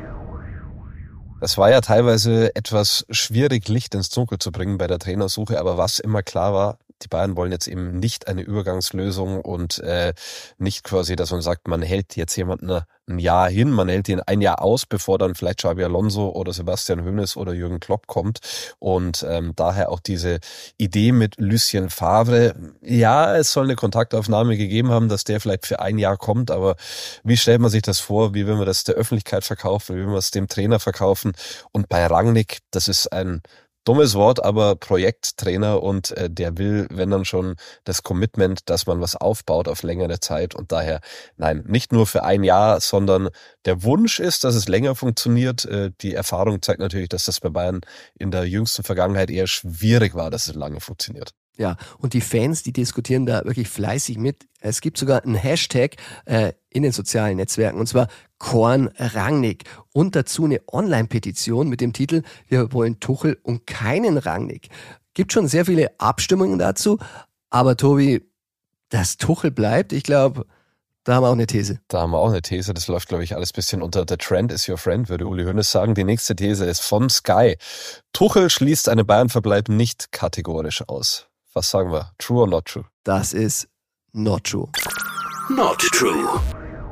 Es war ja teilweise etwas schwierig, Licht ins Dunkel zu bringen bei der Trainersuche, aber was immer klar war, die Bayern wollen jetzt eben nicht eine Übergangslösung und äh, nicht quasi, dass man sagt, man hält jetzt jemanden ein Jahr hin, man hält ihn ein Jahr aus, bevor dann vielleicht Xabi Alonso oder Sebastian Hoeneß oder Jürgen Klopp kommt. Und ähm, daher auch diese Idee mit Lucien Favre. Ja, es soll eine Kontaktaufnahme gegeben haben, dass der vielleicht für ein Jahr kommt, aber wie stellt man sich das vor? Wie will man das der Öffentlichkeit verkaufen? Wie will man es dem Trainer verkaufen? Und bei Rangnick, das ist ein dummes Wort, aber Projekttrainer und äh, der will, wenn dann schon, das Commitment, dass man was aufbaut auf längere Zeit und daher, nein, nicht nur für ein Jahr, sondern der Wunsch ist, dass es länger funktioniert. Äh, die Erfahrung zeigt natürlich, dass das bei Bayern in der jüngsten Vergangenheit eher schwierig war, dass es lange funktioniert. Ja, und die Fans, die diskutieren da wirklich fleißig mit. Es gibt sogar einen Hashtag äh, in den sozialen Netzwerken, und zwar Korn Rangnick. Und dazu eine Online-Petition mit dem Titel Wir wollen Tuchel und keinen Rangnick. Gibt schon sehr viele Abstimmungen dazu, aber Tobi, dass Tuchel bleibt, ich glaube, da haben wir auch eine These. Da haben wir auch eine These, das läuft, glaube ich, alles ein bisschen unter The Trend is your friend, würde Uli Hoeneß sagen. Die nächste These ist von Sky. Tuchel schließt einen Bayern-Verbleib nicht kategorisch aus. Was sagen wir? True or not true? Das ist not true. Not true.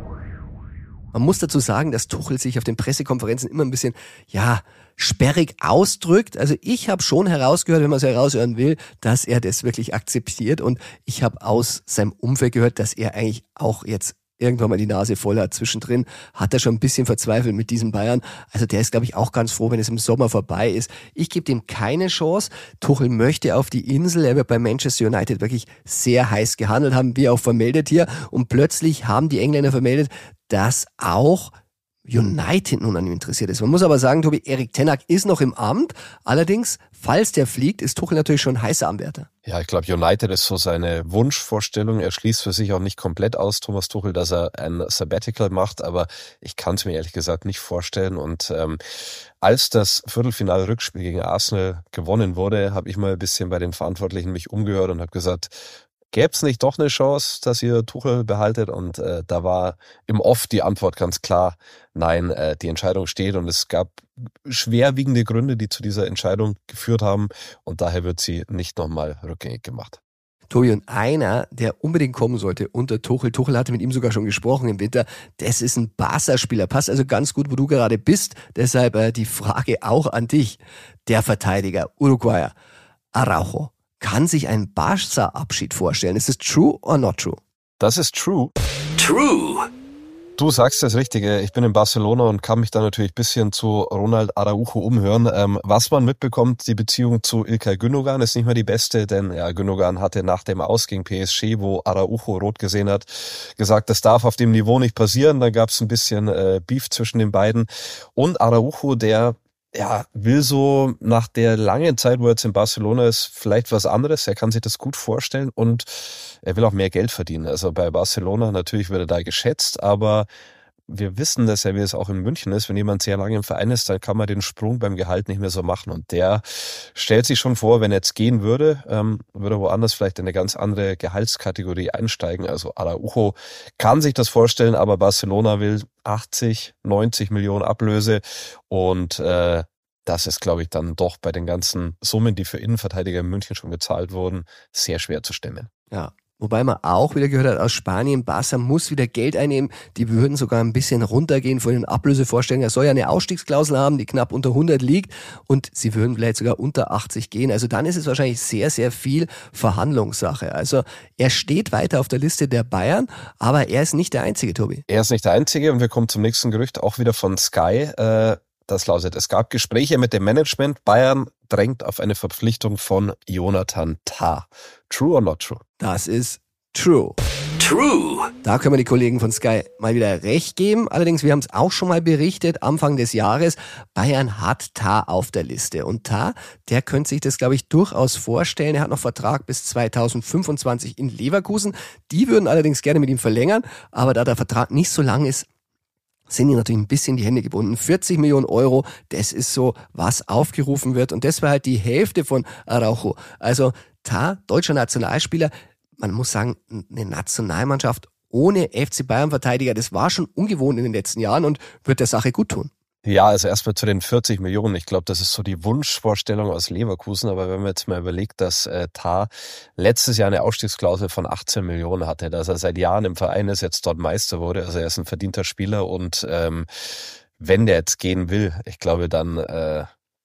Man muss dazu sagen, dass Tuchel sich auf den Pressekonferenzen immer ein bisschen, ja, sperrig ausdrückt. Also ich habe schon herausgehört, wenn man es heraushören will, dass er das wirklich akzeptiert. Und ich habe aus seinem Umfeld gehört, dass er eigentlich auch jetzt irgendwann mal die Nase voll hat. Zwischendrin hat er schon ein bisschen verzweifelt mit diesen Bayern. Also der ist, glaube ich, auch ganz froh, wenn es im Sommer vorbei ist. Ich gebe dem keine Chance. Tuchel möchte auf die Insel. Er wird bei Manchester United wirklich sehr heiß gehandelt, haben wir auch vermeldet hier. Und plötzlich haben die Engländer vermeldet, dass auch United nun an ihm interessiert ist. Man muss aber sagen, Tobi, Erik ten Hag ist noch im Amt. Allerdings, falls der fliegt, ist Tuchel natürlich schon ein heißer Anwärter. Ja, ich glaube, United ist so seine Wunschvorstellung. Er schließt für sich auch nicht komplett aus, Thomas Tuchel, dass er ein Sabbatical macht, aber ich kann es mir ehrlich gesagt nicht vorstellen. Und ähm, als das Viertelfinal-Rückspiel gegen Arsenal gewonnen wurde, habe ich mal ein bisschen bei den Verantwortlichen mich umgehört und habe gesagt, gäbe es nicht doch eine Chance, dass ihr Tuchel behaltet? Und äh, da war im Off die Antwort ganz klar, nein, äh, die Entscheidung steht und es gab schwerwiegende Gründe, die zu dieser Entscheidung geführt haben und daher wird sie nicht nochmal rückgängig gemacht. Tobi, und einer, der unbedingt kommen sollte unter Tuchel, Tuchel hatte mit ihm sogar schon gesprochen im Winter, das ist ein Barca-Spieler, passt also ganz gut, wo du gerade bist, deshalb äh, die Frage auch an dich. Der Verteidiger, Uruguayer, Araujo, kann sich ein Barca-Abschied vorstellen. Ist es true or not true? Das ist true. True. Du sagst das Richtige. Ich bin in Barcelona und kann mich da natürlich ein bisschen zu Ronald Araujo umhören. Ähm, was man mitbekommt, die Beziehung zu Ilkay Gündogan ist nicht mehr die beste, denn ja, Gündogan hatte nach dem Aus gegen P S G, wo Araujo rot gesehen hat, gesagt, das darf auf dem Niveau nicht passieren. Da gab es ein bisschen äh, Beef zwischen den beiden. Und Araujo, der ja, will so nach der langen Zeit, wo er jetzt in Barcelona ist, vielleicht was anderes. Er kann sich das gut vorstellen und er will auch mehr Geld verdienen. Also bei Barcelona natürlich wird er da geschätzt, aber wir wissen, dass er, wie es auch in München ist, wenn jemand sehr lange im Verein ist, dann kann man den Sprung beim Gehalt nicht mehr so machen. Und der stellt sich schon vor, wenn er jetzt gehen würde, ähm, würde er woanders vielleicht in eine ganz andere Gehaltskategorie einsteigen. Also Araujo kann sich das vorstellen, aber Barcelona will achtzig, neunzig Millionen Ablöse und äh, das ist, glaube ich, dann doch bei den ganzen Summen, die für Innenverteidiger in München schon gezahlt wurden, sehr schwer zu stemmen. Ja. Wobei man auch wieder gehört hat aus Spanien, Barca muss wieder Geld einnehmen. Die würden sogar ein bisschen runtergehen von den Ablösevorstellungen. Er soll ja eine Ausstiegsklausel haben, die knapp unter hundert liegt und sie würden vielleicht sogar unter achtzig gehen. Also dann ist es wahrscheinlich sehr, sehr viel Verhandlungssache. Also er steht weiter auf der Liste der Bayern, aber er ist nicht der Einzige, Tobi. Er ist nicht der Einzige und wir kommen zum nächsten Gerücht, auch wieder von Sky. Äh, das lautet, es gab Gespräche mit dem Management. Bayern drängt auf eine Verpflichtung von Jonathan Tah. True or not true? Das ist true. True. Da können wir die Kollegen von Sky mal wieder recht geben. Allerdings, wir haben es auch schon mal berichtet, Anfang des Jahres, Bayern hat Tah auf der Liste. Und Tah, der könnte sich das, glaube ich, durchaus vorstellen. Er hat noch Vertrag bis zweitausendfünfundzwanzig in Leverkusen. Die würden allerdings gerne mit ihm verlängern. Aber da der Vertrag nicht so lang ist, sind ihnen natürlich ein bisschen die Hände gebunden. vierzig Millionen Euro, das ist so, was aufgerufen wird. Und das war halt die Hälfte von Araujo. Also Tah, deutscher Nationalspieler, man muss sagen, eine Nationalmannschaft ohne F C Bayern-Verteidiger, das war schon ungewohnt in den letzten Jahren und wird der Sache gut tun. Ja, also erstmal zu den vierzig Millionen. Ich glaube, das ist so die Wunschvorstellung aus Leverkusen. Aber wenn man jetzt mal überlegt, dass äh, Tah letztes Jahr eine Ausstiegsklausel von achtzehn Millionen hatte, dass er seit Jahren im Verein ist, jetzt dort Meister wurde, also er ist ein verdienter Spieler und ähm, wenn der jetzt gehen will, ich glaube dann, äh,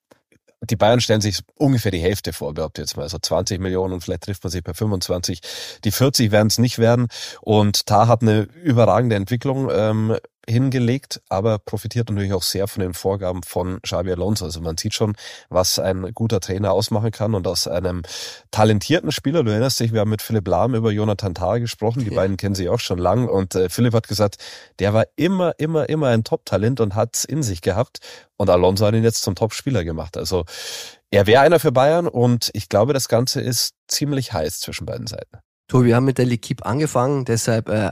die Bayern stellen sich ungefähr die Hälfte vor, behaupte jetzt mal, also zwanzig Millionen und vielleicht trifft man sich bei fünfundzwanzig. Die vierzig werden es nicht werden und Tah hat eine überragende Entwicklung ähm, hingelegt, aber profitiert natürlich auch sehr von den Vorgaben von Xabi Alonso. Also man sieht schon, was ein guter Trainer ausmachen kann und aus einem talentierten Spieler, du erinnerst dich, wir haben mit Philipp Lahm über Jonathan Tah gesprochen, die ja. beiden kennen sich auch schon lang und äh, Philipp hat gesagt, der war immer, immer, immer ein Top-Talent und hat's in sich gehabt und Alonso hat ihn jetzt zum Top-Spieler gemacht. Also er wäre einer für Bayern und ich glaube, das Ganze ist ziemlich heiß zwischen beiden Seiten. Tobi, wir haben mit der L'Equipe angefangen, deshalb äh,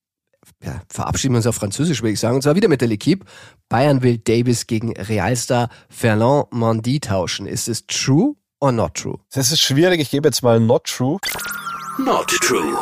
ja, verabschieden wir uns auf Französisch, würde ich sagen. Und zwar wieder mit der L'Equipe. Bayern will Davis gegen Realstar Ferland Mendy tauschen. Ist es true or not true? Das ist schwierig. Ich gebe jetzt mal not true. Not true.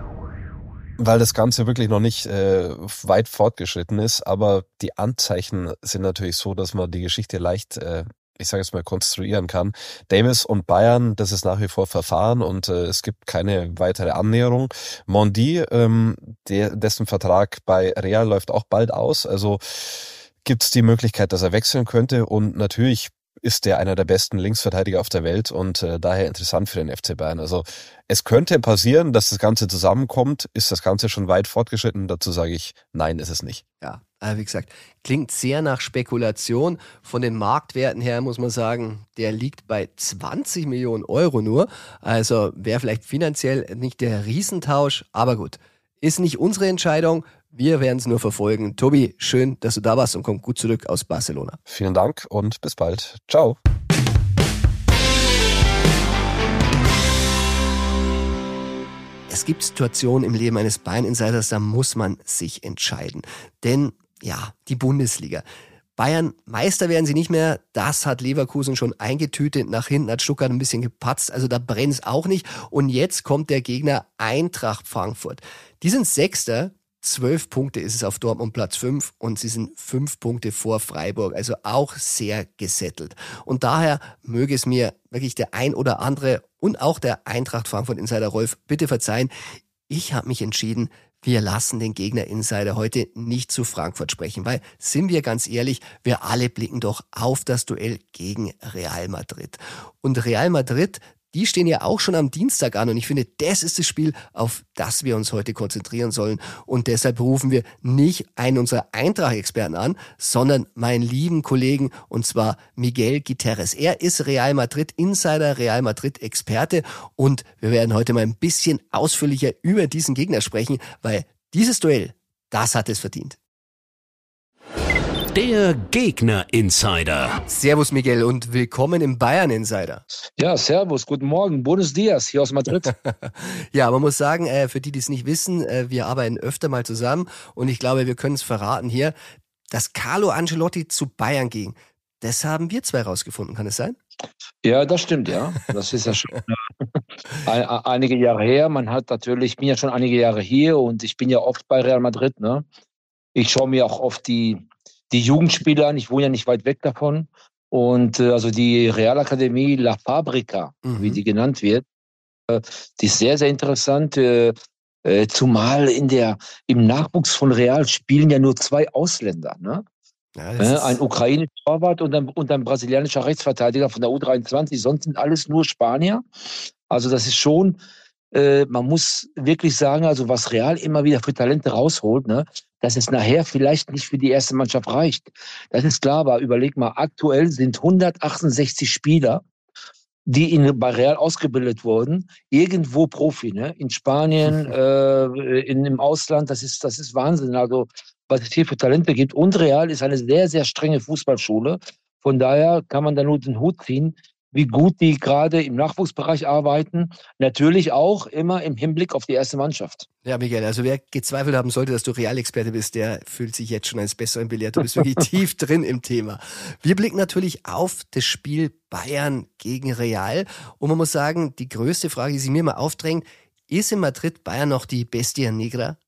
Weil das Ganze wirklich noch nicht äh, weit fortgeschritten ist. Aber die Anzeichen sind natürlich so, dass man die Geschichte leicht äh, ich sage jetzt mal, konstruieren kann. Davis und Bayern, das ist nach wie vor Verfahren und äh, es gibt keine weitere Annäherung. Mendy, ähm, der, dessen Vertrag bei Real läuft auch bald aus, also gibt es die Möglichkeit, dass er wechseln könnte und natürlich ist der einer der besten Linksverteidiger auf der Welt und äh, daher interessant für den F C Bayern. Also es könnte passieren, dass das Ganze zusammenkommt. Ist das Ganze schon weit fortgeschritten? Dazu sage ich, nein, ist es nicht. Ja, wie gesagt, klingt sehr nach Spekulation. Von den Marktwerten her muss man sagen, der liegt bei zwanzig Millionen Euro nur. Also wäre vielleicht finanziell nicht der Riesentausch, aber gut, ist nicht unsere Entscheidung. Wir werden es nur verfolgen. Tobi, schön, dass du da warst und komm gut zurück aus Barcelona. Vielen Dank und bis bald. Ciao. Es gibt Situationen im Leben eines Bayern-Insiders, da muss man sich entscheiden. Denn, ja, die Bundesliga. Bayern, Meister werden sie nicht mehr. Das hat Leverkusen schon eingetütet. Nach hinten hat Stuttgart ein bisschen gepatzt. Also da brennt es auch nicht. Und jetzt kommt der Gegner Eintracht Frankfurt. Die sind Sechster. Zwölf Punkte ist es auf Dortmund Platz fünf und sie sind fünf Punkte vor Freiburg, also auch sehr gesettelt. Und daher möge es mir wirklich der ein oder andere und auch der Eintracht Frankfurt Insider Rolf bitte verzeihen. Ich habe mich entschieden, wir lassen den Gegner Insider heute nicht zu Frankfurt sprechen, weil, sind wir ganz ehrlich, wir alle blicken doch auf das Duell gegen Real Madrid. Und Real Madrid, die stehen ja auch schon am Dienstag an und ich finde, das ist das Spiel, auf das wir uns heute konzentrieren sollen und deshalb rufen wir nicht einen unserer Eintracht-Experten an, sondern meinen lieben Kollegen und zwar Miguel Gutierrez. Er ist Real Madrid-Insider, Real Madrid-Experte und wir werden heute mal ein bisschen ausführlicher über diesen Gegner sprechen, weil dieses Duell, das hat es verdient. Der Gegner-Insider. Servus Miguel und willkommen im Bayern-Insider. Ja, servus, guten Morgen, buenos dias, hier aus Madrid. Ja, man muss sagen, äh, für die, die es nicht wissen, äh, wir arbeiten öfter mal zusammen und ich glaube, wir können es verraten hier, dass Carlo Ancelotti zu Bayern ging. Das haben wir zwei rausgefunden, kann es sein? Ja, das stimmt, ja. Das ist ja schon ein, einige Jahre her. Man hat natürlich, ich bin ja schon einige Jahre hier und ich bin ja oft bei Real Madrid, ne? Ich schaue mir auch oft die Die Jugendspieler an, ich wohne ja nicht weit weg davon. Und äh, also die Realakademie La Fabrica, mhm. wie die genannt wird, äh, die ist sehr, sehr interessant. Äh, äh, zumal in der, im Nachwuchs von Real spielen ja nur zwei Ausländer. Ne? Ja, äh, ein ukrainischer Torwart und ein, und ein brasilianischer Rechtsverteidiger von der U dreiundzwanzig. Sonst sind alles nur Spanier. Also das ist schon, äh, man muss wirklich sagen, also was Real immer wieder für Talente rausholt, ne? Dass es nachher vielleicht nicht für die erste Mannschaft reicht. Das ist klar, aber überleg mal, aktuell sind hundertachtundsechzig Spieler, die in, bei Real ausgebildet wurden, irgendwo Profi, ne? In Spanien, äh, in, im Ausland, das ist, das ist Wahnsinn. Also, was es hier für Talente gibt. Und Real ist eine sehr, sehr strenge Fußballschule. Von daher kann man da nur den Hut ziehen, wie gut die gerade im Nachwuchsbereich arbeiten. Natürlich auch immer im Hinblick auf die erste Mannschaft. Ja, Miguel, also wer gezweifelt haben sollte, dass du Realexperte bist, der fühlt sich jetzt schon eines Besseren belehrt. Du bist wirklich tief drin im Thema. Wir blicken natürlich auf das Spiel Bayern gegen Real. Und man muss sagen, die größte Frage, die sich mir mal aufdrängt, ist in Madrid Bayern noch die Bestia Negra?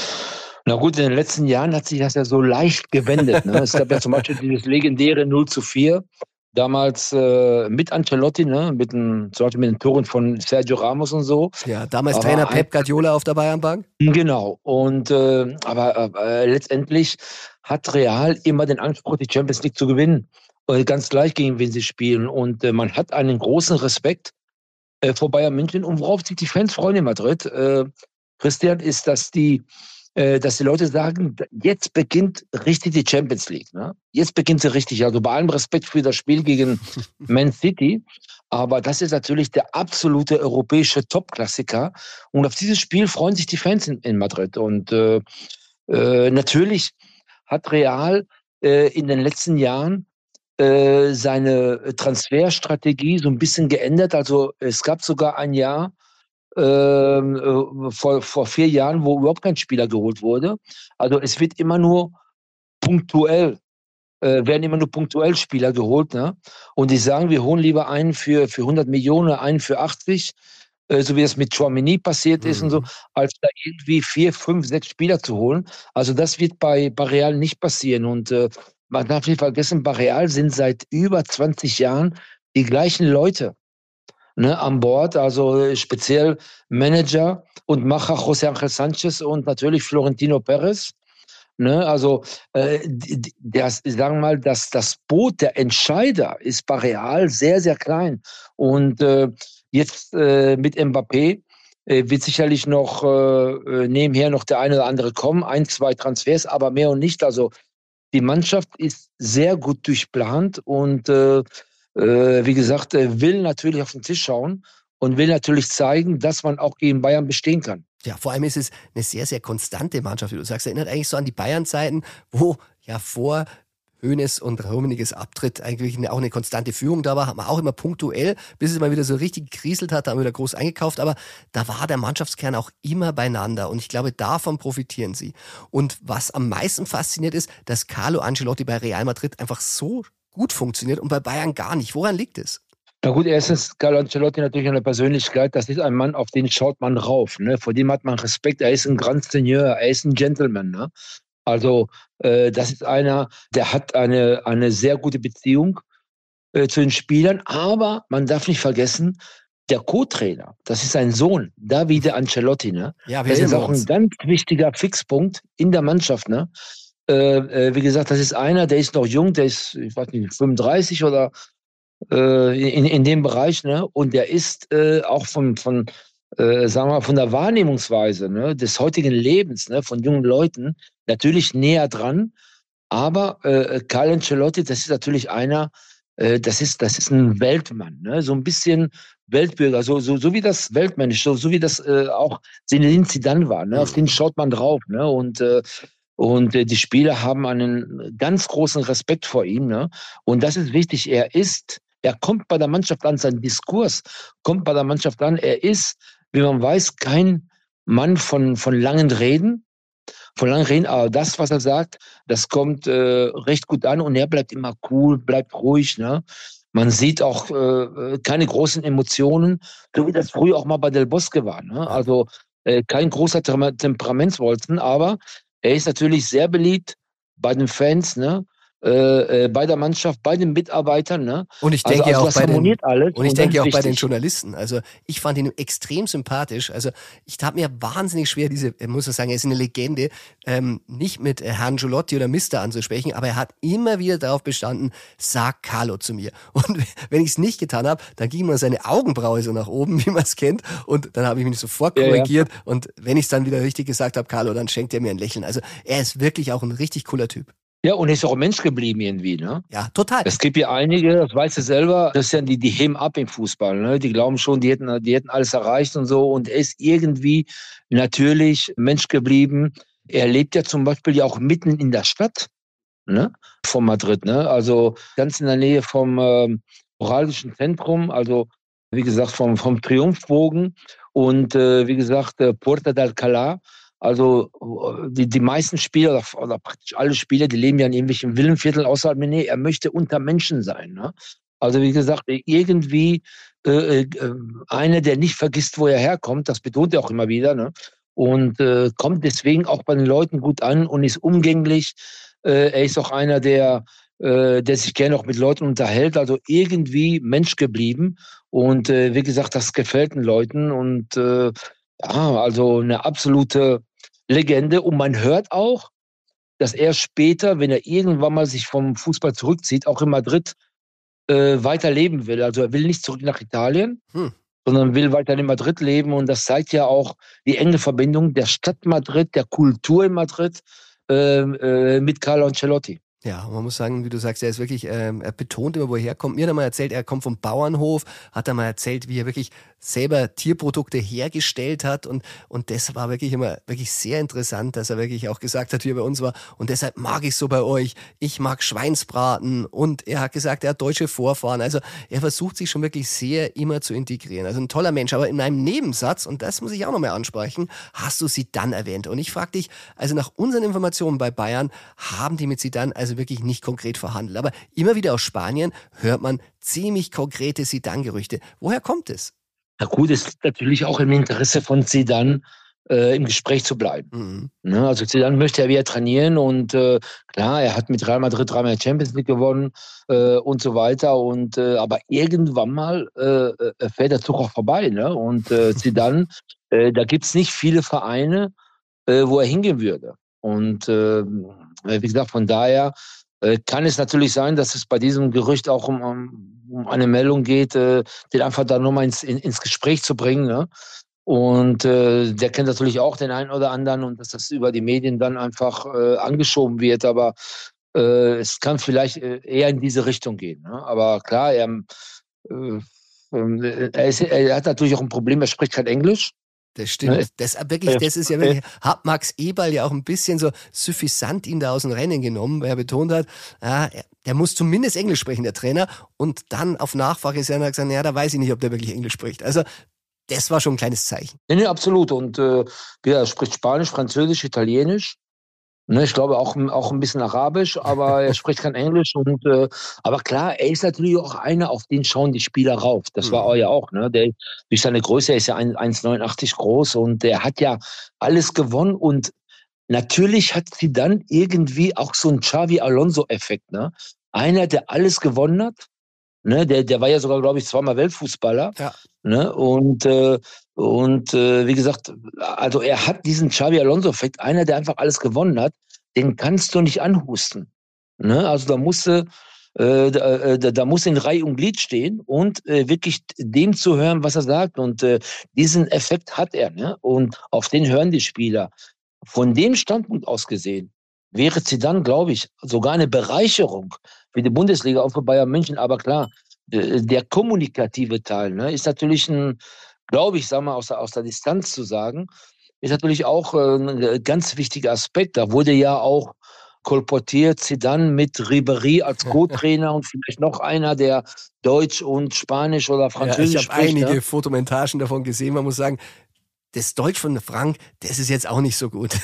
Na gut, in den letzten Jahren hat sich das ja so leicht gewendet. Ne? Es gab ja zum Beispiel dieses legendäre null zu vier. Damals äh, mit Ancelotti, ne, mit den, zum Beispiel mit den Toren von Sergio Ramos und so. Ja, damals aber Trainer Pep Guardiola auf der Bayernbank. Genau. Und äh, aber äh, letztendlich hat Real immer den Anspruch, die Champions League zu gewinnen. Äh, ganz gleich gegen wen sie spielen. Und äh, man hat einen großen Respekt äh, vor Bayern München. Und worauf sich die Fans freuen in Madrid, äh, Christian, ist, dass die dass die Leute sagen, jetzt beginnt richtig die Champions League. Ne? Jetzt beginnt sie richtig. Also bei allem Respekt für das Spiel gegen Man City. Aber das ist natürlich der absolute europäische Top-Klassiker. Und auf dieses Spiel freuen sich die Fans in, in Madrid. Und äh, äh, natürlich hat Real äh, in den letzten Jahren äh, seine Transferstrategie so ein bisschen geändert. Also es gab sogar ein Jahr, Ähm, äh, vor, vor vier Jahren, wo überhaupt kein Spieler geholt wurde. Also es wird immer nur punktuell, äh, werden immer nur punktuell Spieler geholt. Ne? Und die sagen, wir holen lieber einen für, für hundert Millionen, einen für achtzig, äh, so wie es mit Tchouaméni passiert mhm. ist und so, als da irgendwie vier, fünf, sechs Spieler zu holen. Also das wird bei, bei Real nicht passieren. Und äh, man darf nicht vergessen, bei Real sind seit über zwanzig Jahren die gleichen Leute Ne, an Bord, also speziell Manager und Macher José Ángel Sánchez und natürlich Florentino Pérez. Ne, also äh, das, sagen wir mal, das, das Boot der Entscheider ist bei Real sehr, sehr klein. Und äh, jetzt äh, mit Mbappé äh, wird sicherlich noch äh, nebenher noch der eine oder andere kommen, ein, zwei Transfers, aber mehr und nicht. Also die Mannschaft ist sehr gut durchplant und äh, Äh, wie gesagt, äh, will natürlich auf den Tisch schauen und will natürlich zeigen, dass man auch gegen Bayern bestehen kann. Ja, vor allem ist es eine sehr, sehr konstante Mannschaft, wie du sagst. Erinnert eigentlich so an die Bayern-Zeiten, wo ja vor Hoeneß und Rummenigges Abtritt eigentlich auch eine konstante Führung da war, hat man auch immer punktuell, bis es mal wieder so richtig gekriselt hat, da haben wir wieder groß eingekauft, aber da war der Mannschaftskern auch immer beieinander und ich glaube, davon profitieren sie. Und was am meisten fasziniert ist, dass Carlo Ancelotti bei Real Madrid einfach so gut funktioniert und bei Bayern gar nicht. Woran liegt es? Na gut, erstens, Carlo Ancelotti natürlich eine Persönlichkeit, das ist ein Mann, auf den schaut man rauf, ne? Vor dem hat man Respekt, er ist ein Grand Seigneur, er ist ein Gentleman, ne? Also äh, das ist einer, der hat eine, eine sehr gute Beziehung äh, zu den Spielern, aber man darf nicht vergessen, der Co-Trainer, das ist sein Sohn, Davide Ancelotti, ne? Ja, das ist auch ein ganz wichtiger Fixpunkt in der Mannschaft, ne? Äh, wie gesagt, das ist einer, der ist noch jung, der ist, ich weiß nicht, fünfunddreißig oder äh, in, in dem Bereich, ne? Und der ist äh, auch von, von äh, sagen wir mal, von der Wahrnehmungsweise, ne, des heutigen Lebens, ne, von jungen Leuten natürlich näher dran. Aber äh, Carlo Ancelotti, das ist natürlich einer, äh, das ist, das ist ein Weltmann, ne? So ein bisschen Weltbürger, so, so, so wie das weltmännisch, so, so wie das äh, auch Zinedine Zidane war, ne? Auf den schaut man drauf, ne? Und äh, und äh, die Spieler haben einen ganz großen Respekt vor ihm, ne? Und das ist wichtig. Er ist, er kommt bei der Mannschaft an, sein Diskurs kommt bei der Mannschaft an. Er ist, wie man weiß, kein Mann von von langen Reden. Von langen Reden, aber das, was er sagt, das kommt äh, recht gut an und er bleibt immer cool, bleibt ruhig. Ne? Man sieht auch äh, keine großen Emotionen, so wie das früher auch mal bei Del Bosque war. Ne? Also äh, kein großer Tem- Temperamentswolzen, aber er ist natürlich sehr beliebt bei den Fans, ne? äh, äh, bei der Mannschaft, bei den Mitarbeitern. Ne? Und ich Also, denke also auch das bei den, harmoniert alles und ich und das denke ist auch bei den wichtig. Journalisten. Also ich fand ihn extrem sympathisch. Also ich tat mir wahnsinnig schwer, diese, ich muss sagen, er ist eine Legende, ähm, nicht mit Herrn Giolotti oder Mister anzusprechen, aber er hat immer wieder darauf bestanden, sag Carlo zu mir. Und wenn ich es nicht getan habe, dann ging mir seine Augenbraue so nach oben, wie man es kennt. Und dann habe ich mich sofort Ja, ja. korrigiert. Und wenn ich es dann wieder richtig gesagt habe, Carlo, dann schenkt er mir ein Lächeln. Also er ist wirklich auch ein richtig cooler Typ. Ja, und er ist auch ein Mensch geblieben irgendwie, ne? Ja, total. Es gibt ja einige, das weißt du selber, das sind die, die heben ab im Fußball, ne? Die glauben schon, die hätten, die hätten alles erreicht und so. Und er ist irgendwie natürlich Mensch geblieben. Er lebt ja zum Beispiel ja auch mitten in der Stadt, ne? Von Madrid, ne? Also ganz in der Nähe vom ähm, Neuralgischen Zentrum, also wie gesagt vom, vom Triumphbogen und äh, wie gesagt äh, Puerta d'Alcalá. Also die, die meisten Spieler oder, oder praktisch alle Spieler, die leben ja in irgendwelchen Villenvierteln außerhalb. Nee, er möchte unter Menschen sein. Ne? Also wie gesagt, irgendwie äh, äh, einer, der nicht vergisst, wo er herkommt, das betont er auch immer wieder, ne? Und äh, kommt deswegen auch bei den Leuten gut an und ist umgänglich. Äh, er ist auch einer, der, äh, der sich gerne auch mit Leuten unterhält, also irgendwie Mensch geblieben. Und äh, wie gesagt, das gefällt den Leuten und äh, ja, also eine absolute Legende. Und man hört auch, dass er später, wenn er irgendwann mal sich vom Fußball zurückzieht, auch in Madrid äh, weiterleben will. Also er will nicht zurück nach Italien, hm. sondern will weiter in Madrid leben. Und das zeigt ja auch die enge Verbindung der Stadt Madrid, der Kultur in Madrid äh, äh, mit Carlo Ancelotti. Ja, man muss sagen, wie du sagst, er ist wirklich, ähm, er betont immer, wo er herkommt. Mir hat er mal erzählt, er kommt vom Bauernhof, hat er mal erzählt, wie er wirklich selber Tierprodukte hergestellt hat und und das war wirklich immer wirklich sehr interessant, dass er wirklich auch gesagt hat, wie er bei uns war und deshalb mag ich so bei euch. Ich mag Schweinsbraten und er hat gesagt, er hat deutsche Vorfahren. Also er versucht sich schon wirklich sehr immer zu integrieren. Also ein toller Mensch. Aber in einem Nebensatz, und das muss ich auch noch mal ansprechen, hast du Zidane erwähnt. Und ich frage dich, also nach unseren Informationen bei Bayern haben die mit Zidane also wirklich nicht konkret verhandelt. Aber immer wieder aus Spanien hört man ziemlich konkrete Zidane-Gerüchte. Woher kommt es? Na gut, es ist natürlich auch im Interesse von Zidane, äh, im Gespräch zu bleiben. Mhm. Ne, also Zidane möchte ja wieder trainieren und äh, klar, er hat mit Real Madrid dreimal Champions League gewonnen äh, und so weiter. Und äh, aber irgendwann mal äh, fährt der Zug auch vorbei. Ne? Und äh, Zidane, äh, da gibt's nicht viele Vereine, äh, wo er hingehen würde. Und äh, wie gesagt, von daher äh, kann es natürlich sein, dass es bei diesem Gerücht auch um, um, um eine Meldung geht, äh, den einfach da nochmal ins, in, ins Gespräch zu bringen. Ne? Und äh, der kennt natürlich auch den einen oder anderen und dass das über die Medien dann einfach äh, angeschoben wird. Aber äh, es kann vielleicht äh, eher in diese Richtung gehen. Ne? Aber klar, er, äh, er, ist, er hat natürlich auch ein Problem, er spricht kein Englisch. Das stimmt. Das, wirklich, das ist ja wirklich, hat Max Eberl ja auch ein bisschen so suffisant ihn da aus dem Rennen genommen, weil er betont hat, ja, der muss zumindest Englisch sprechen, der Trainer. Und dann auf Nachfrage ist er dann gesagt, ja, da weiß ich nicht, ob der wirklich Englisch spricht. Also, das war schon ein kleines Zeichen. Nee, nee, absolut. Und äh, er spricht Spanisch, Französisch, Italienisch. Ne, ich glaube auch, auch ein bisschen Arabisch, aber er spricht kein Englisch. Und, äh, aber klar, er ist natürlich auch einer, auf den schauen die Spieler rauf. Das mhm. war er ja auch. Ne? Der, durch seine Größe, er ist ja eins Komma neunundachtzig groß und der hat ja alles gewonnen. Und natürlich hat sie dann irgendwie auch so einen Xavi Alonso-Effekt. Ne? Einer, der alles gewonnen hat. Ne? Der, der war ja sogar, glaube ich, zweimal Weltfußballer. Ja. Ne? Und äh, Und äh, wie gesagt, also er hat diesen Xavi Alonso-Effekt, einer, der einfach alles gewonnen hat, den kannst du nicht anhusten. Ne? Also da musste Äh, da, da, da muss in Reihe und Glied stehen und äh, wirklich dem zu hören, was er sagt. Und äh, diesen Effekt hat er. Ne? Und auf den hören die Spieler. Von dem Standpunkt aus gesehen wäre Zidane, glaube ich, sogar eine Bereicherung für die Bundesliga, auch für Bayern München. Aber klar, der kommunikative Teil, ne, ist natürlich ein, glaube ich, sagen wir aus der, aus der Distanz zu sagen, ist natürlich auch ein ganz wichtiger Aspekt. Da wurde ja auch kolportiert, Zidane mit Ribéry als Co-Trainer und vielleicht noch einer, der Deutsch und Spanisch oder Französisch ja, ich habe einige ne? Fotomontagen davon gesehen. Man muss sagen, das Deutsch von Frank, das ist jetzt auch nicht so gut.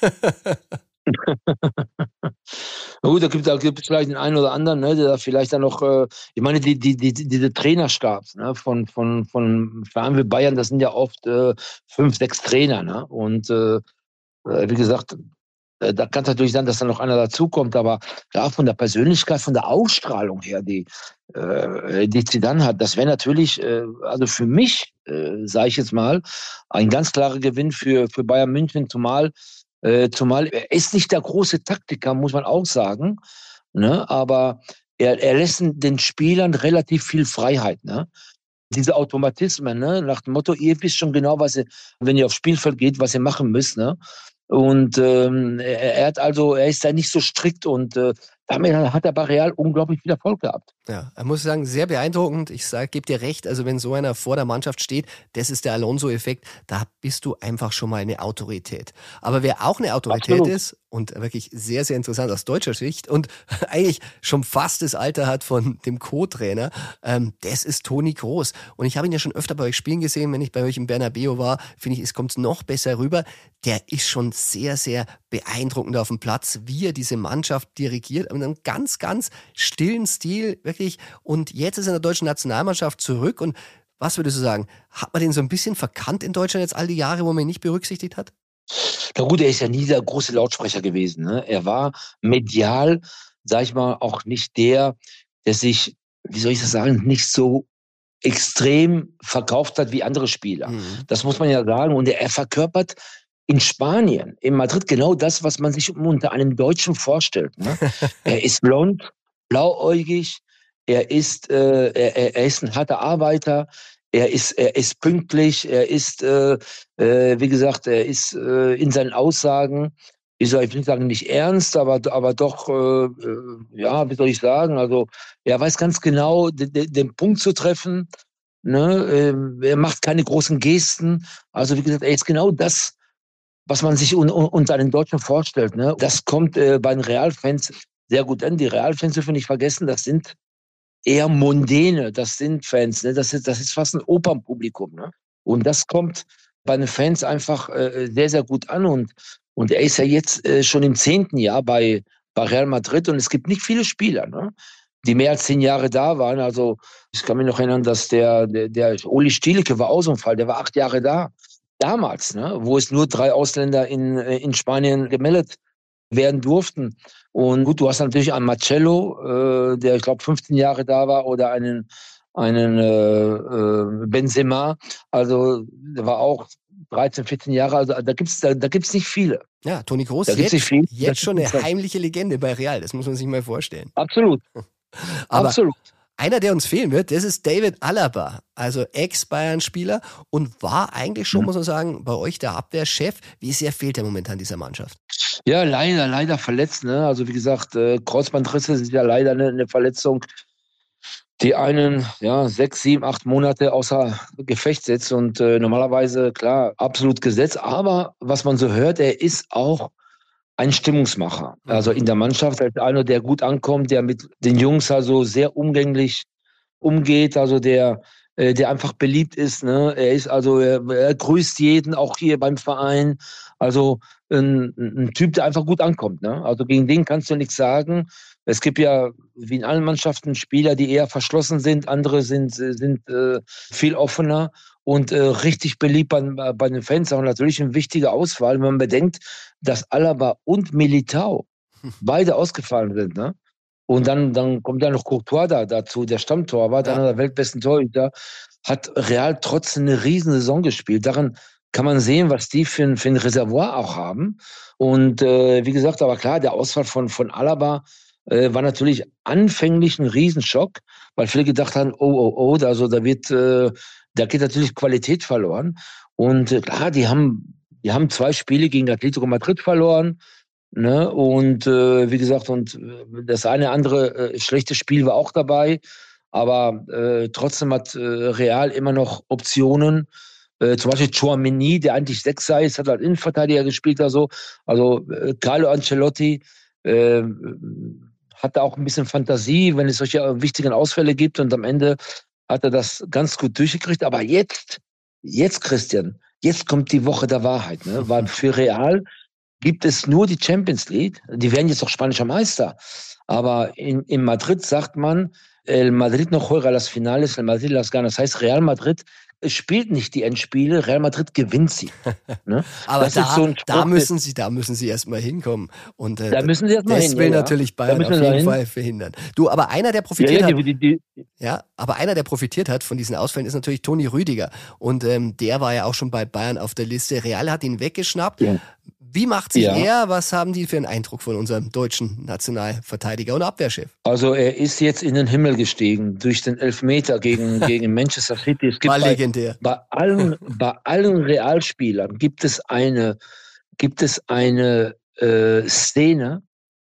Na gut, da gibt es da vielleicht den einen oder anderen, ne, der da vielleicht dann noch, äh, ich meine, die, die, die, diese Trainerstabs ne, von, von, von Vereinen wie Bayern, das sind ja oft äh, fünf, sechs Trainer. Ne? Und äh, wie gesagt, äh, da kann es natürlich sein, dass da noch einer dazukommt, aber ja, von der Persönlichkeit, von der Ausstrahlung her, die, äh, die Zidane hat, das wäre natürlich, äh, also für mich, äh, sage ich jetzt mal, ein ganz klarer Gewinn für, für Bayern München, zumal Äh, zumal er ist nicht der große Taktiker, muss man auch sagen, ne? Aber er, er lässt den Spielern relativ viel Freiheit. Ne? Diese Automatismen, ne? Nach dem Motto, ihr wisst schon genau, was ihr, wenn ihr aufs Spielfeld geht, was ihr machen müsst. Ne? Und ähm, er, er hat also, er ist da nicht so strikt und äh, damit hat er bei Real unglaublich viel Erfolg gehabt. Ja, ich muss sagen, sehr beeindruckend. Ich sage, gebe dir recht, also wenn so einer vor der Mannschaft steht, das ist der Alonso-Effekt, da bist du einfach schon mal eine Autorität. Aber wer auch eine Autorität Absolut. ist und wirklich sehr, sehr interessant aus deutscher Sicht und eigentlich schon fast das Alter hat von dem Co-Trainer, ähm, das ist Toni Kroos. Und ich habe ihn ja schon öfter bei euch spielen gesehen, wenn ich bei euch im Bernabeu war, finde ich, es kommt noch besser rüber. Der ist schon sehr, sehr beeindruckend auf dem Platz, wie er diese Mannschaft dirigiert, mit einem ganz, ganz stillen Stil, wirklich. Und jetzt ist er in der deutschen Nationalmannschaft zurück. Und was würdest du sagen, hat man den so ein bisschen verkannt in Deutschland jetzt all die Jahre, wo man ihn nicht berücksichtigt hat? Na gut, er ist ja nie der große Lautsprecher gewesen. Ne? Er war medial, sag ich mal, auch nicht der, der sich, wie soll ich das sagen, nicht so extrem verkauft hat wie andere Spieler. Mhm. Das muss man ja sagen. Und er, er verkörpert in Spanien, in Madrid, genau das, was man sich unter einem Deutschen vorstellt. Ne? Er ist blond, blauäugig, er ist, äh, er, er ist ein harter Arbeiter, er ist, er ist pünktlich, er ist, äh, äh, wie gesagt, er ist äh, in seinen Aussagen, ich soll ich will nicht sagen, nicht ernst, aber, aber doch, äh, ja, wie soll ich sagen, also er weiß ganz genau, den, den Punkt zu treffen, ne? Er macht keine großen Gesten, also wie gesagt, er ist genau das, was man sich un, un, unter einen Deutschen vorstellt. Ne? Das kommt äh, bei den Real-Fans sehr gut an. Die Real-Fans dürfen nicht vergessen, das sind eher Mondäne, das sind Fans. Ne? Das ist, das ist fast ein Opernpublikum. Ne? Und das kommt bei den Fans einfach äh, sehr, sehr gut an. Und, und er ist ja jetzt äh, schon im zehnten Jahr bei, bei Real Madrid und es gibt nicht viele Spieler, ne? die mehr als zehn Jahre da waren. Also ich kann mich noch erinnern, dass der, der, der Uli Stielke war auch so ein Fall, der war acht Jahre da. Damals, ne, wo es nur drei Ausländer in, in Spanien gemeldet werden durften. Und gut, du hast natürlich einen Marcelo, äh, der, ich glaube, fünfzehn Jahre da war, oder einen, einen äh, äh, Benzema. Also, der war auch dreizehn, vierzehn Jahre. Also, da gibt's da, da gibt's nicht viele. Ja, Toni Kroos, jetzt, jetzt schon eine heimliche Legende bei Real. Das muss man sich mal vorstellen. Absolut. Aber Absolut. Einer, der uns fehlen wird, das ist David Alaba, also Ex-Bayern-Spieler und war eigentlich schon, muss man sagen, bei euch der Abwehrchef. Wie sehr fehlt er momentan dieser Mannschaft? Ja, leider, leider verletzt. Ne? Also wie gesagt, äh, Kreuzbandrisse sind ja leider eine, eine Verletzung, die einen ja sechs, sieben, acht Monate außer Gefecht setzt. Und äh, normalerweise, klar, absolut gesetzt. Aber was man so hört, er ist auch ein Stimmungsmacher. Also in der Mannschaft als einer, der gut ankommt, der mit den Jungs also sehr umgänglich umgeht, also der, äh, der einfach beliebt ist. Ne? Er ist also, er, er grüßt jeden, auch hier beim Verein. Also ein, ein Typ, der einfach gut ankommt. Ne? Also gegen den kannst du nichts sagen. Es gibt ja, wie in allen Mannschaften, Spieler, die eher verschlossen sind. Andere sind, sind äh, viel offener und äh, richtig beliebt bei, bei den Fans. Auch natürlich eine wichtige Auswahl, wenn man bedenkt, dass Alaba und Militao beide ausgefallen sind. Ne? Und dann, dann kommt ja noch Courtois da, dazu, der Stammtorwart, ja. einer der weltbesten Torhüter, hat Real trotzdem eine riesen Saison gespielt. Daran kann man sehen, was die für ein, für ein Reservoir auch haben. Und äh, wie gesagt, aber klar, der Ausfall von, von Alaba äh, war natürlich anfänglich ein Riesenschock, weil viele gedacht haben, oh, oh, oh, also da wird, äh, da geht natürlich Qualität verloren. Und äh, klar, die haben, die haben zwei Spiele gegen Atletico Madrid verloren. Ne? Und äh, wie gesagt, und das eine andere äh, schlechte Spiel war auch dabei. Aber äh, trotzdem hat äh, Real immer noch Optionen. Äh, zum Beispiel Tchouaméni, der eigentlich Sechser ist, hat halt Innenverteidiger gespielt. Also, also äh, Carlo Ancelotti äh, hat da auch ein bisschen Fantasie, wenn es solche wichtigen Ausfälle gibt. Und am Ende hat er das ganz gut durchgekriegt. Aber jetzt, jetzt Christian, jetzt kommt die Woche der Wahrheit. Ne? Weil für Real gibt es nur die Champions League. Die werden jetzt auch spanischer Meister. Aber in, in Madrid sagt man, El Madrid no juega las finales, El Madrid las gana. Das heißt, Real Madrid spielt nicht die Endspiele, Real Madrid gewinnt sie. Ne? Aber das da, ist so ein da Spruch, müssen sie, da müssen sie erstmal hinkommen. Und äh, da müssen sie erstmal das hin, will ja, natürlich da Bayern müssen auf sie jeden hin. Fall verhindern. Du, aber einer, der profitiert Ja, ja, hat, die, die, die, ja, aber einer, der profitiert hat von diesen Ausfällen, ist natürlich Toni Rüdiger. Und ähm, der war ja auch schon bei Bayern auf der Liste. Real hat ihn weggeschnappt. Ja. Wie macht sich Ja. er? Was haben die für einen Eindruck von unserem deutschen Nationalverteidiger und Abwehrchef? Also er ist jetzt in den Himmel gestiegen durch den Elfmeter gegen, gegen Manchester City. Es gibt War bei, legendär. bei allen, bei allen Realspielern gibt es eine, gibt es eine äh, Szene,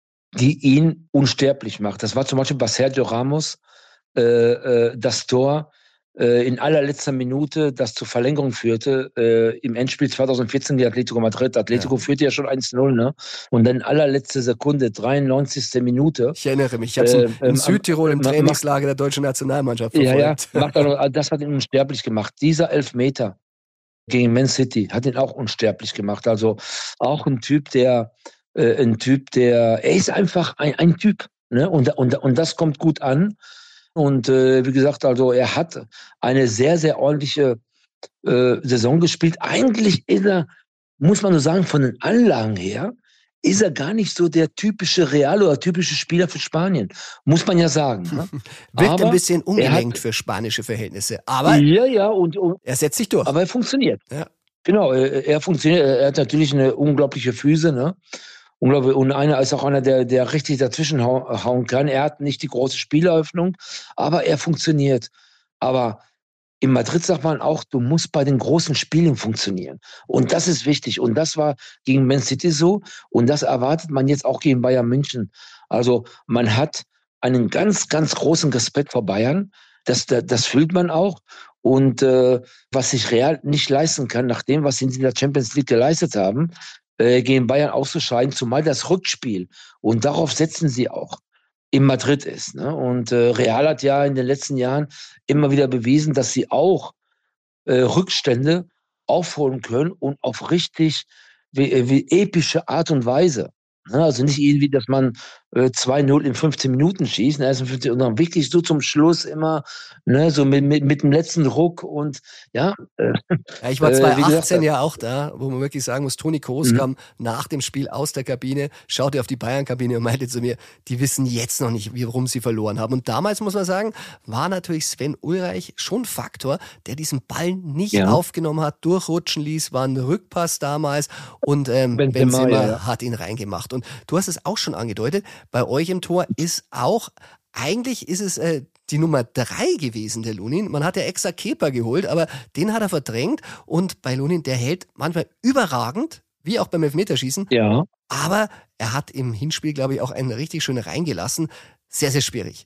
die ihn unsterblich macht. Das war zum Beispiel bei Sergio Ramos äh, äh, das Tor äh, in allerletzter Minute, das zur Verlängerung führte, äh, im Endspiel zwanzig vierzehn gegen Atletico Madrid. Atletico Ja. führte ja schon eins null, ne? Und dann in allerletzte Sekunde, dreiundneunzigste Minute. Ich erinnere mich, ich habe es Äh, in ähm, Südtirol im ma- Trainingslager der deutschen Nationalmannschaft Ja, ja, verfolgt. macht auch noch, das hat ihn unsterblich gemacht. Dieser Elfmeter gegen Man City hat ihn auch unsterblich gemacht. Also auch ein Typ, der, äh, ein Typ, der, er ist einfach ein, ein Typ, ne? Und, und, und das kommt gut an. Und äh, wie gesagt, also er hat eine sehr, sehr ordentliche äh, Saison gespielt. Eigentlich ist er, muss man so sagen, von den Anlagen her, ist er gar nicht so der typische Real oder typische Spieler für Spanien. Muss man ja sagen. Ne? Wirkt Aber ein bisschen er ungelenkt hat- für spanische Verhältnisse. Aber Ja, ja, und, und er setzt sich durch. aber er funktioniert. Ja. Genau, er, er funktioniert. Er hat natürlich eine unglaubliche Füße, ne? Unglaublich. Und einer ist auch einer, der, der richtig dazwischen hau- hauen kann. Er hat nicht die große Spieleröffnung, aber er funktioniert. Aber in Madrid sagt man auch, du musst bei den großen Spielen funktionieren. Und das ist wichtig. Und das war gegen Man City so. Und das erwartet man jetzt auch gegen Bayern München. Also man hat einen ganz, ganz großen Respekt vor Bayern. Das, das, das fühlt man auch. Und äh, was sich Real nicht leisten kann, nach dem, was sie in der Champions League geleistet haben, äh, gegen Bayern auszuscheiden, zumal das Rückspiel. Und darauf setzen sie auch. In Madrid ist. Ne? Und äh, Real hat ja in den letzten Jahren immer wieder bewiesen, dass sie auch äh, Rückstände aufholen können und auf richtig wie, äh, wie epische Art und Weise. Ne? Also nicht irgendwie, dass man äh, zwei null in fünfzehn Minuten schießt, ne? Und dann wirklich so zum Schluss immer, ne? So mit, mit, mit dem letzten Ruck und ja. Äh, Ja, ich war äh, wie zwanzig achtzehn gesagt, ja auch da, wo man wirklich sagen muss, Toni Kroos Mhm. kam nach dem Spiel aus der Kabine, schaute auf die Bayern-Kabine und meinte zu mir, die wissen jetzt noch nicht, warum sie verloren haben. Und damals, muss man sagen, war natürlich Sven Ulreich schon Faktor, der diesen Ball nicht Ja. aufgenommen hat, durchrutschen ließ, war ein Rückpass damals und ähm, Benzema, Benzema ja, ja. hat ihn reingemacht. Und du hast es auch schon angedeutet, bei euch im Tor ist auch, eigentlich ist es äh, die Nummer drei gewesen, der Lunin. Man hat ja extra Kepa geholt, aber den hat er verdrängt. Und bei Lunin, der hält manchmal überragend, wie auch beim Elfmeterschießen. ja. Aber er hat im Hinspiel, glaube ich, auch einen richtig schön reingelassen. Sehr, sehr schwierig.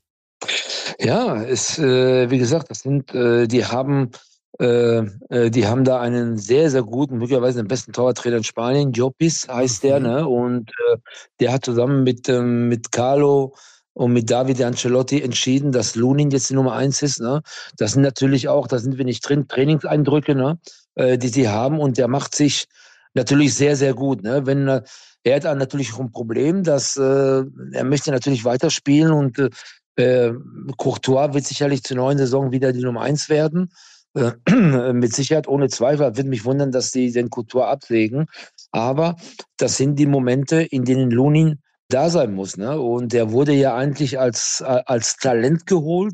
Ja, es, äh, wie gesagt, das sind, äh, die haben, äh, äh, die haben da einen sehr, sehr guten, möglicherweise den besten Torwarttrainer in Spanien, Llopis heißt der, Mhm. ne? Und äh, der hat zusammen mit ähm, mit Carlo und mit Davide Ancelotti entschieden, dass Lunin jetzt die Nummer eins ist, ne? Das sind natürlich auch, da sind wir nicht drin, Trainingseindrücke, ne? Äh, die sie haben und der macht sich natürlich sehr, sehr gut, ne? Wenn äh, er hat dann natürlich auch ein Problem, dass äh, er möchte natürlich weiterspielen und äh, äh, Courtois wird sicherlich zur neuen Saison wieder die Nummer eins werden. Äh, mit Sicherheit, ohne Zweifel. Würde mich wundern, dass die den Courtois absägen. Aber das sind die Momente, in denen Lunin da sein muss. Ne? Und der wurde ja eigentlich als, als Talent geholt.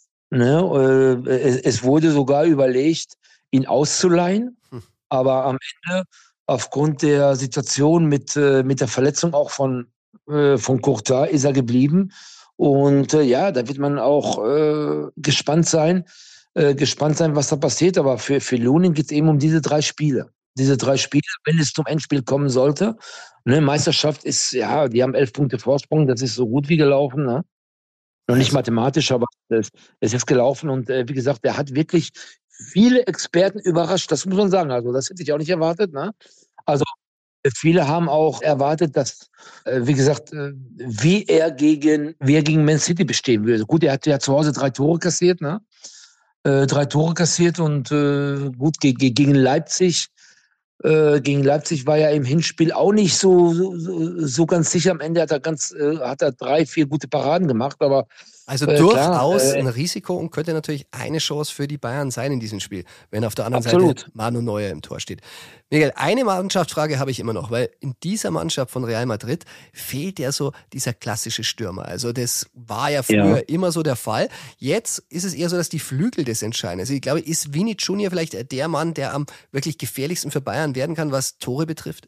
Ne? Äh, es, es wurde sogar überlegt, ihn auszuleihen. Hm. Aber am Ende, aufgrund der Situation mit, äh, mit der Verletzung auch von Äh, von Courtois ist er geblieben. Und äh, ja, da wird man auch äh, gespannt sein, äh, gespannt sein, was da passiert. Aber für, für Lunin geht es eben um diese drei Spiele. Diese drei Spiele, wenn es zum Endspiel kommen sollte. Ne, Meisterschaft ist, ja, die haben elf Punkte Vorsprung, das ist so gut wie gelaufen. Ne? Noch nicht mathematisch, aber es ist jetzt gelaufen. Und äh, wie gesagt, der hat wirklich viele Experten überrascht. Das muss man sagen. Also das hätte ich auch nicht erwartet. Ne? Also viele haben auch erwartet, dass, äh, wie gesagt, äh, wie er gegen, wie er gegen Man City bestehen würde. Gut, er hat ja zu Hause drei Tore kassiert, ne? Äh, drei Tore kassiert und äh, gut ge ge gegen Leipzig. Äh, gegen Leipzig war er im Hinspiel auch nicht so, so, so ganz sicher. Am Ende hat er ganz, äh, hat er drei, vier gute Paraden gemacht, aber Also äh, durchaus klar, äh, ein Risiko und könnte natürlich eine Chance für die Bayern sein in diesem Spiel, wenn auf der anderen Absolut. Seite Manu Neuer im Tor steht. Miguel, eine Mannschaftsfrage habe ich immer noch, weil in dieser Mannschaft von Real Madrid fehlt ja so dieser klassische Stürmer. Also das war ja früher Ja. immer so der Fall. Jetzt ist es eher so, dass die Flügel das entscheiden. Also ich glaube, ist Vini Junior vielleicht der Mann, der am wirklich gefährlichsten für Bayern werden kann, was Tore betrifft?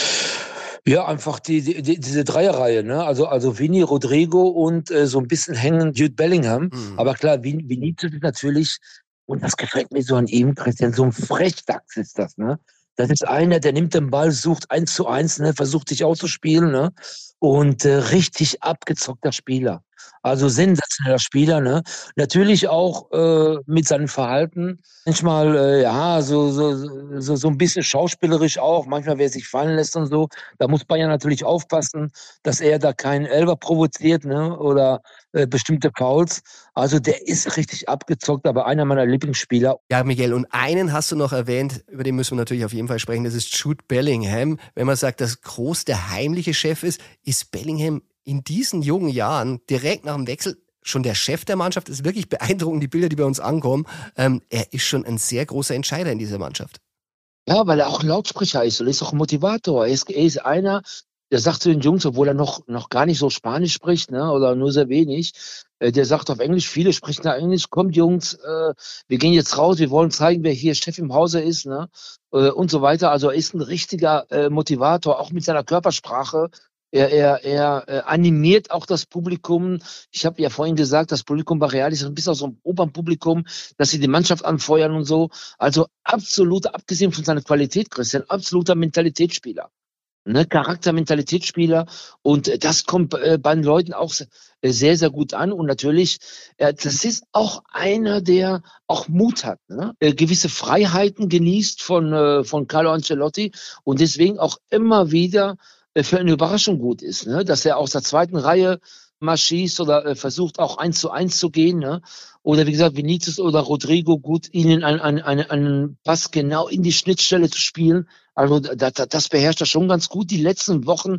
Ja, einfach die, die, die, diese Dreierreihe, ne? Also, also Vini, Rodrigo und äh, so ein bisschen hängen Jude Bellingham. Mhm. Aber klar, Vin, Vinicius ist natürlich, und das gefällt mir so an ihm, Christian, so ein Frechdachs ist das, ne? Das ist einer, der nimmt den Ball, sucht eins zu eins, ne? Versucht sich auszuspielen, ne? Und äh, richtig abgezockter Spieler. Also sensationeller Spieler, ne? Natürlich auch äh, mit seinem Verhalten. Manchmal, äh, ja, so, so, so, so ein bisschen schauspielerisch auch. Manchmal, wer sich fallen lässt und so. Da muss Bayern natürlich aufpassen, dass er da keinen Elfer provoziert, ne? Oder äh, bestimmte Fouls. Also der ist richtig abgezockt, aber einer meiner Lieblingsspieler. Ja, Miguel, und einen hast du noch erwähnt, über den müssen wir natürlich auf jeden Fall sprechen, das ist Jude Bellingham. Wenn man sagt, dass Groß der heimliche Chef ist, ist Bellingham in diesen jungen Jahren direkt nach dem Wechsel schon der Chef der Mannschaft. Das ist wirklich beeindruckend, die Bilder, die bei uns ankommen. Ähm, er ist schon ein sehr großer Entscheider in dieser Mannschaft. Ja, weil er auch ein Lautsprecher ist und er ist auch ein Motivator. Er ist, er ist einer, der sagt zu den Jungs, obwohl er noch, noch gar nicht so Spanisch spricht, ne, oder nur sehr wenig, äh, der sagt auf Englisch, viele sprechen da Englisch, kommt Jungs, äh, wir gehen jetzt raus, wir wollen zeigen, wer hier Chef im Hause ist, ne, äh, und so weiter. Also er ist ein richtiger äh, Motivator, auch mit seiner Körpersprache. Er, er, er äh, animiert auch das Publikum. Ich habe ja vorhin gesagt, das Publikum bei Real ist ein bisschen so ein Opernpublikum, dass sie die Mannschaft anfeuern und so. Also absolut, abgesehen von seiner Qualität, Christian, absoluter Mentalitätsspieler. Ne, Charakter-Mentalitätsspieler. Und äh, das kommt äh, bei den Leuten auch äh, sehr, sehr gut an. Und natürlich, äh, das ist auch einer, der auch Mut hat, ne? äh, gewisse Freiheiten genießt von, äh, von Carlo Ancelotti und deswegen auch immer wieder für eine Überraschung gut ist, ne? Dass er aus der zweiten Reihe mal schießt oder äh, versucht auch eins zu eins zu gehen, ne? Oder wie gesagt, Vinicius oder Rodrigo gut ihnen einen, einen, einen, einen Pass genau in die Schnittstelle zu spielen. Also das, das beherrscht er schon ganz gut. Die letzten Wochen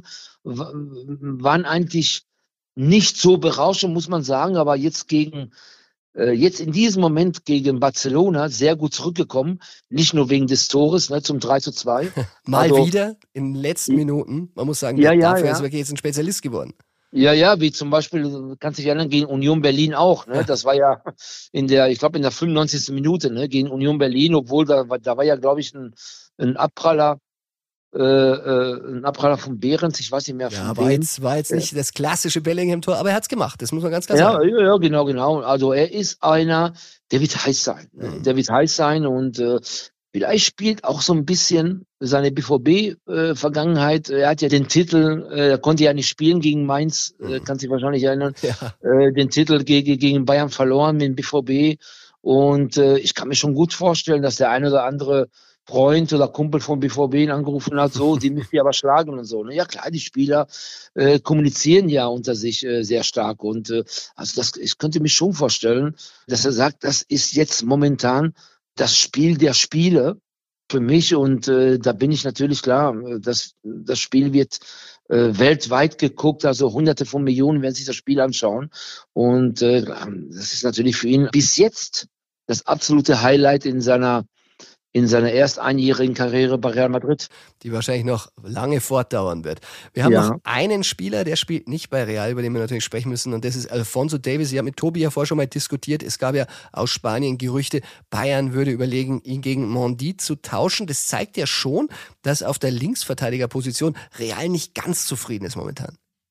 waren eigentlich nicht so berauschend, muss man sagen, aber jetzt gegen Jetzt in diesem Moment gegen Barcelona sehr gut zurückgekommen, nicht nur wegen des Tores, ne, zum drei zu zwei. Mal also, wieder in den letzten Minuten. Man muss sagen, ja, ja, dafür ja. ist er wirklich jetzt ein Spezialist geworden. Ja, ja, wie zum Beispiel, kannst du dich erinnern, gegen Union Berlin auch. Ne? Das war ja in der, ich glaube in der fünfundneunzigsten Minute, ne, gegen Union Berlin, obwohl da, da war ja, glaube ich, ein, ein Abpraller. Äh, äh, ein Abpraller von Behrens, ich weiß nicht mehr von Ja, wem. war jetzt, war jetzt nicht das klassische Bellingham-Tor, aber er hat's gemacht, das muss man ganz klar Ja, sagen. ja, ja, genau, genau. Also er ist einer, der wird heiß sein. Mhm. Der wird heiß sein und äh, vielleicht spielt auch so ein bisschen seine B V B-Vergangenheit. Äh, er hat ja den Titel, äh, er konnte ja nicht spielen gegen Mainz, Mhm. äh, kannst dich wahrscheinlich erinnern, Ja. äh, den Titel gegen, gegen Bayern verloren mit dem B V B. Und äh, ich kann mir schon gut vorstellen, dass der eine oder andere Freund oder Kumpel vom B V B ihn angerufen hat, so, die müssen die aber schlagen und so. Ne? Ja klar, die Spieler äh, kommunizieren ja unter sich äh, sehr stark und äh, also das, ich könnte mich schon vorstellen, dass er sagt, das ist jetzt momentan das Spiel der Spiele für mich und äh, da bin ich natürlich klar, das, das Spiel wird äh, weltweit geguckt, also hunderte von Millionen werden sich das Spiel anschauen und äh, das ist natürlich für ihn bis jetzt das absolute Highlight in seiner in seiner erst einjährigen Karriere bei Real Madrid. Die wahrscheinlich noch lange fortdauern wird. Wir haben Ja. noch einen Spieler, der spielt nicht bei Real, über den wir natürlich sprechen müssen, und das ist Alphonso Davies. Ich habe mit Tobi ja vorher schon mal diskutiert. Es gab ja aus Spanien Gerüchte, Bayern würde überlegen, ihn gegen Mendy zu tauschen. Das zeigt ja schon, dass auf der Linksverteidigerposition Real nicht ganz zufrieden ist momentan.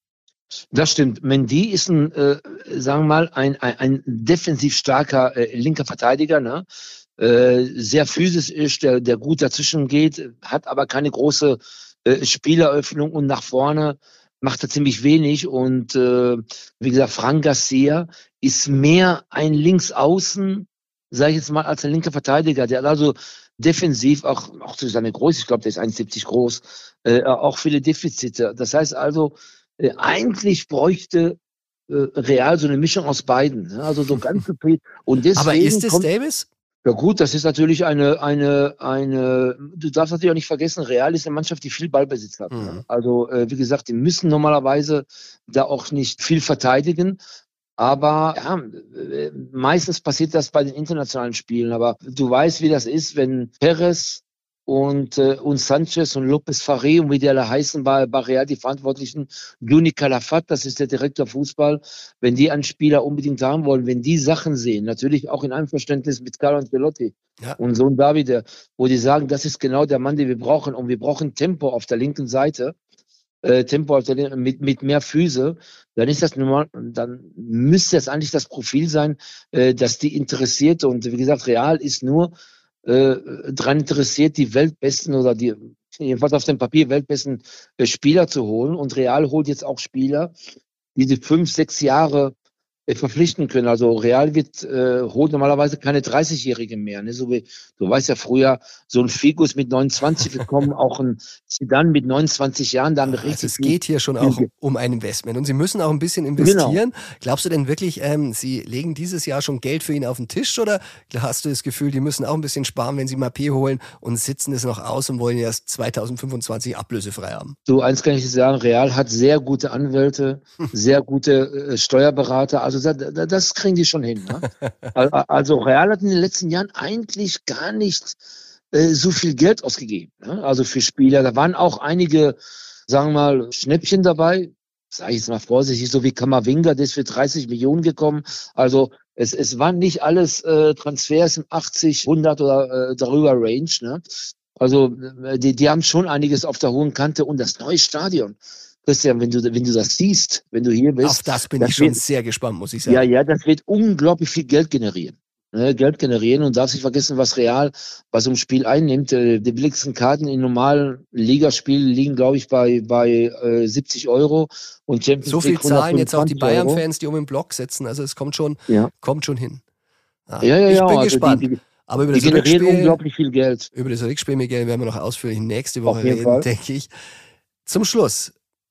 Das stimmt. Mendy ist ein, äh, sagen wir mal, ein, ein, ein defensiv starker äh, linker Verteidiger, ne? Äh, sehr physisch ist, der, der gut dazwischen geht, hat aber keine große äh, Spieleröffnung und nach vorne macht er ziemlich wenig. Und äh, wie gesagt, Fran Garcia ist mehr ein Linksaußen, sage ich jetzt mal, als ein linker Verteidiger. Der hat also defensiv auch, auch zu seiner Größe, ich glaube, der ist eins Komma siebzig groß, äh, auch viele Defizite. Das heißt also, äh, eigentlich bräuchte äh, Real so eine Mischung aus beiden. Ne? Also so ganz und deswegen Aber ist es kommt, Davis? ja gut, das ist natürlich eine, eine, eine, du darfst natürlich auch nicht vergessen, Real ist eine Mannschaft, die viel Ballbesitz hat. Mhm. Ne? Also, äh, wie gesagt, die müssen normalerweise da auch nicht viel verteidigen. Aber ja, äh, meistens passiert das bei den internationalen Spielen. Aber du weißt, wie das ist, wenn Perez und, äh, und Sanchez und López Farré und wie die alle heißen bei, bei Real, die Verantwortlichen, Juni Calafat, das ist der Direktor Fußball, wenn die einen Spieler unbedingt haben wollen, wenn die Sachen sehen, natürlich auch in Einverständnis mit Carlo Ancelotti Ja. und Sohn David, wo die sagen, das ist genau der Mann, den wir brauchen und wir brauchen Tempo auf der linken Seite, äh, Tempo auf der linken, mit, mit mehr Füße, dann ist das normal, dann müsste das eigentlich das Profil sein, äh, dass die interessiert und wie gesagt, Real ist nur Äh, daran interessiert, die weltbesten oder die, jedenfalls auf dem Papier, weltbesten äh, Spieler zu holen. Und Real holt jetzt auch Spieler, die die fünf, sechs Jahre äh, verpflichten können. Also Real wird, äh, holt normalerweise keine dreißigjährigen mehr. Ne? So wie, du weißt ja früher, so ein Figus mit neunundzwanzig gekommen, auch ein Zidane mit neunundzwanzig Jahren. Da haben wir Also richtig es geht hier schon auch um ein Investment und Sie müssen auch ein bisschen investieren. Genau. Glaubst du denn wirklich, ähm, Sie legen dieses Jahr schon Geld für ihn auf den Tisch oder hast du das Gefühl, die müssen auch ein bisschen sparen, wenn sie Mbappé holen und sitzen es noch aus und wollen erst zweitausendfünfundzwanzig ablösefrei haben? So, eins kann ich dir sagen, Real hat sehr gute Anwälte, sehr gute äh, Steuerberater, also das, das kriegen die schon hin. Ne? Also Real hat in den letzten Jahren eigentlich gar nicht äh, so viel Geld ausgegeben, ne? Also für Spieler. Da waren auch einige, sagen wir mal, Schnäppchen dabei, sage ich jetzt mal vorsichtig, so wie Camavinga, der ist für dreißig Millionen gekommen. Also es, es waren nicht alles äh, Transfers im achtzig, hundert oder äh, darüber Range. Ne? Also die, die haben schon einiges auf der hohen Kante und das neue Stadion. Christian, wenn du, wenn du das siehst, wenn du hier bist. Auf das bin das ich schon wird, sehr gespannt, muss ich sagen. Ja, ja, das wird unglaublich viel Geld generieren. Ne, Geld generieren und darfst nicht vergessen, was Real bei so einem Spiel einnimmt. Die billigsten Karten in normalen Ligaspielen liegen, glaube ich, bei, bei äh, siebzig Euro und Champions so viel League zahlen jetzt auch die Euro. Bayern-Fans, die um den Block sitzen. Also es kommt schon, ja. kommt schon hin. Ah, ja, ja, ich ja, bin also gespannt. Die, die, Aber über die das generieren Rückspiel, unglaublich viel Geld. Über das Rückspiel, Miguel, werden wir noch ausführlich nächste Woche Auf jeden reden, Fall. denke ich. Zum Schluss,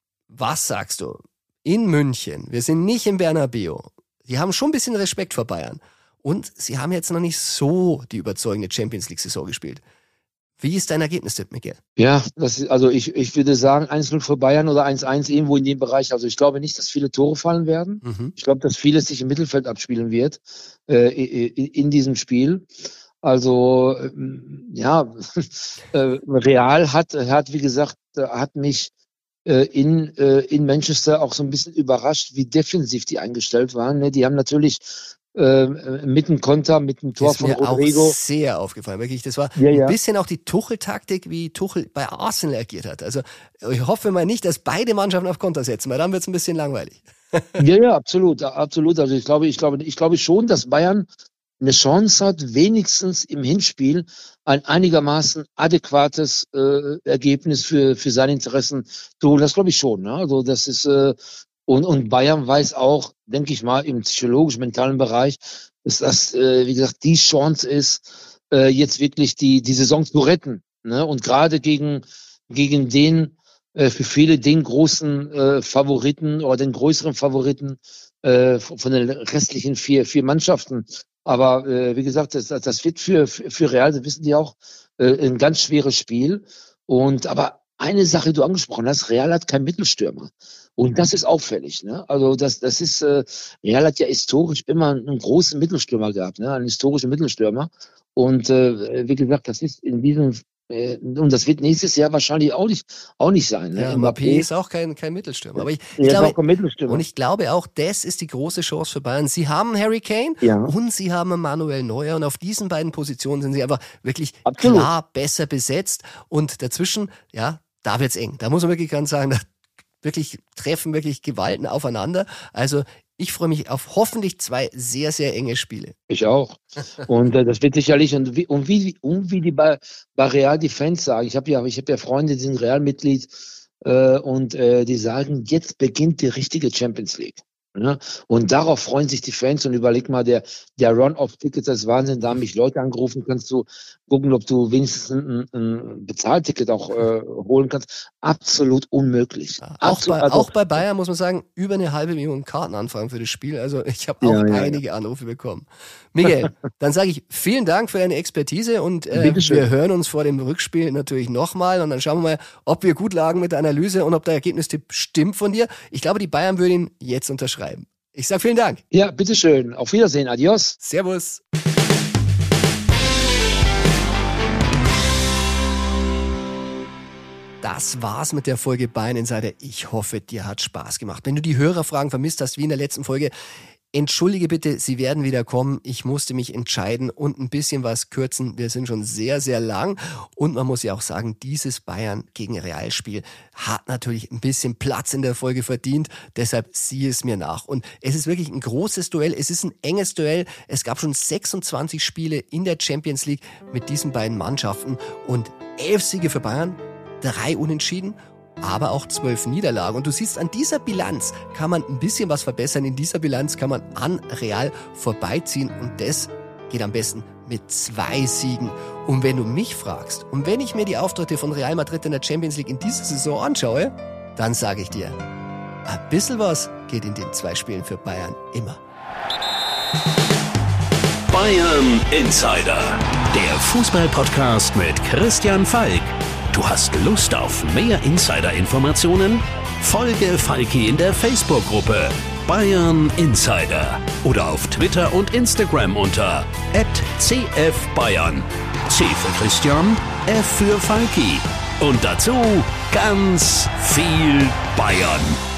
was sagst du? In München, wir sind nicht im Bernabeu. Die haben schon ein bisschen Respekt vor Bayern. Und sie haben jetzt noch nicht so die überzeugende Champions-League-Saison gespielt. Wie ist dein Ergebnistipp, Miguel? Ja, das ist, also ich, ich würde sagen eins null für Bayern oder eins eins irgendwo in dem Bereich. Also ich glaube nicht, dass viele Tore fallen werden. Mhm. Ich glaube, dass vieles sich im Mittelfeld abspielen wird äh, in, in diesem Spiel. Also ähm, ja, äh, Real hat, hat wie gesagt, hat mich äh, in, äh, in Manchester auch so ein bisschen überrascht, wie defensiv die eingestellt waren. Ne? Die haben natürlich äh, mit dem Konter, mit dem Tor ist von mir Rodrigo. auch sehr aufgefallen, wirklich. Das war Ja, ja. ein bisschen auch die Tuchel-Taktik, wie Tuchel bei Arsenal agiert hat. Also ich hoffe mal nicht, dass beide Mannschaften auf Konter setzen, weil dann wird es ein bisschen langweilig. Ja, ja, absolut, absolut. Also ich glaube, ich glaube, ich glaube schon, dass Bayern eine Chance hat, wenigstens im Hinspiel ein einigermaßen adäquates äh, Ergebnis für für seine Interessen zu holen. Das glaube ich schon. Ne? Also das ist äh, und und Bayern weiß auch, denke ich mal, im psychologisch-mentalen Bereich, dass das, äh, wie gesagt, die Chance ist, äh, jetzt wirklich die die Saison zu retten. Ne? Und gerade gegen gegen den äh, für viele den großen äh, Favoriten oder den größeren Favoriten äh, von den restlichen vier vier Mannschaften. Aber äh, wie gesagt, das, das wird für, für Real, das wissen die auch, äh, ein ganz schweres Spiel. Und aber eine Sache, die du angesprochen hast, Real hat keinen Mittelstürmer. Und das ist auffällig. Ne? Also das, das ist, äh, Real hat ja historisch immer einen großen Mittelstürmer gehabt, ne? Einen historischen Mittelstürmer. Und äh, wie gesagt, das ist in diesem äh, und das wird nächstes Jahr wahrscheinlich auch nicht, auch nicht sein. Ne? Ja, Mbappé ist auch kein, kein Mittelstürmer. Aber ich, ich ja, glaube, auch kein Mittelstürmer. Und ich glaube auch, das ist die große Chance für Bayern. Sie haben Harry Kane Ja. und sie haben Manuel Neuer. Und auf diesen beiden Positionen sind sie einfach wirklich Absolut. klar besser besetzt. Und dazwischen, ja, da wird's eng. Da muss man wirklich ganz sagen, da wirklich treffen wirklich Gewalten aufeinander. Also ich freue mich auf hoffentlich zwei sehr, sehr enge Spiele. Ich auch. Und äh, das wird sicherlich, und wie, und wie, und wie die bei, bei Real die Fans sagen, ich habe ja, ich habe ja Freunde, die sind Real-Mitglied, äh, und äh, die sagen, jetzt beginnt die richtige Champions League. Ja? Und darauf freuen sich die Fans, und überleg mal, der, der Run-Off-Tickets, das ist Wahnsinn, da haben mich Leute angerufen, kannst du gucken, ob du wenigstens ein, ein Bezahlticket auch äh, holen kannst. Absolut unmöglich. Ja, Absolut, auch, bei, also, auch bei Bayern muss man sagen, über eine halbe Million Kartenanfragen für das Spiel. Also ich habe auch Ja, ja, einige Anrufe bekommen. Miguel, dann sage ich vielen Dank für deine Expertise und äh, Bitteschön. wir hören uns vor dem Rückspiel natürlich nochmal und dann schauen wir mal, ob wir gut lagen mit der Analyse und ob der Ergebnistipp stimmt von dir. Ich glaube, die Bayern würden ihn jetzt unterschreiben. Ich sage vielen Dank. Ja, bitteschön. Auf Wiedersehen. Adios. Servus. Das war's mit der Folge Bayern Insider. Ich hoffe, dir hat Spaß gemacht. Wenn du die Hörerfragen vermisst hast, wie in der letzten Folge, entschuldige bitte, sie werden wieder kommen. Ich musste mich entscheiden und ein bisschen was kürzen. Wir sind schon sehr, sehr lang. Und man muss ja auch sagen, dieses Bayern gegen Real-Spiel hat natürlich ein bisschen Platz in der Folge verdient. Deshalb sieh es mir nach. Und es ist wirklich ein großes Duell. Es ist ein enges Duell. Es gab schon sechsundzwanzig Spiele in der Champions League mit diesen beiden Mannschaften und elf Siege für Bayern, drei Unentschieden, aber auch zwölf Niederlagen. Und du siehst, an dieser Bilanz kann man ein bisschen was verbessern. In dieser Bilanz kann man an Real vorbeiziehen und das geht am besten mit zwei Siegen. Und wenn du mich fragst und wenn ich mir die Auftritte von Real Madrid in der Champions League in dieser Saison anschaue, dann sage ich dir, ein bisschen was geht in den zwei Spielen für Bayern immer. Bayern Insider, der Fußball-Podcast mit Christian Falk. Du hast Lust auf mehr Insider-Informationen? Folge Falki in der Facebook-Gruppe Bayern Insider oder auf Twitter und Instagram unter at c f bayern. C für Christian, F für Falki. Und dazu ganz viel Bayern.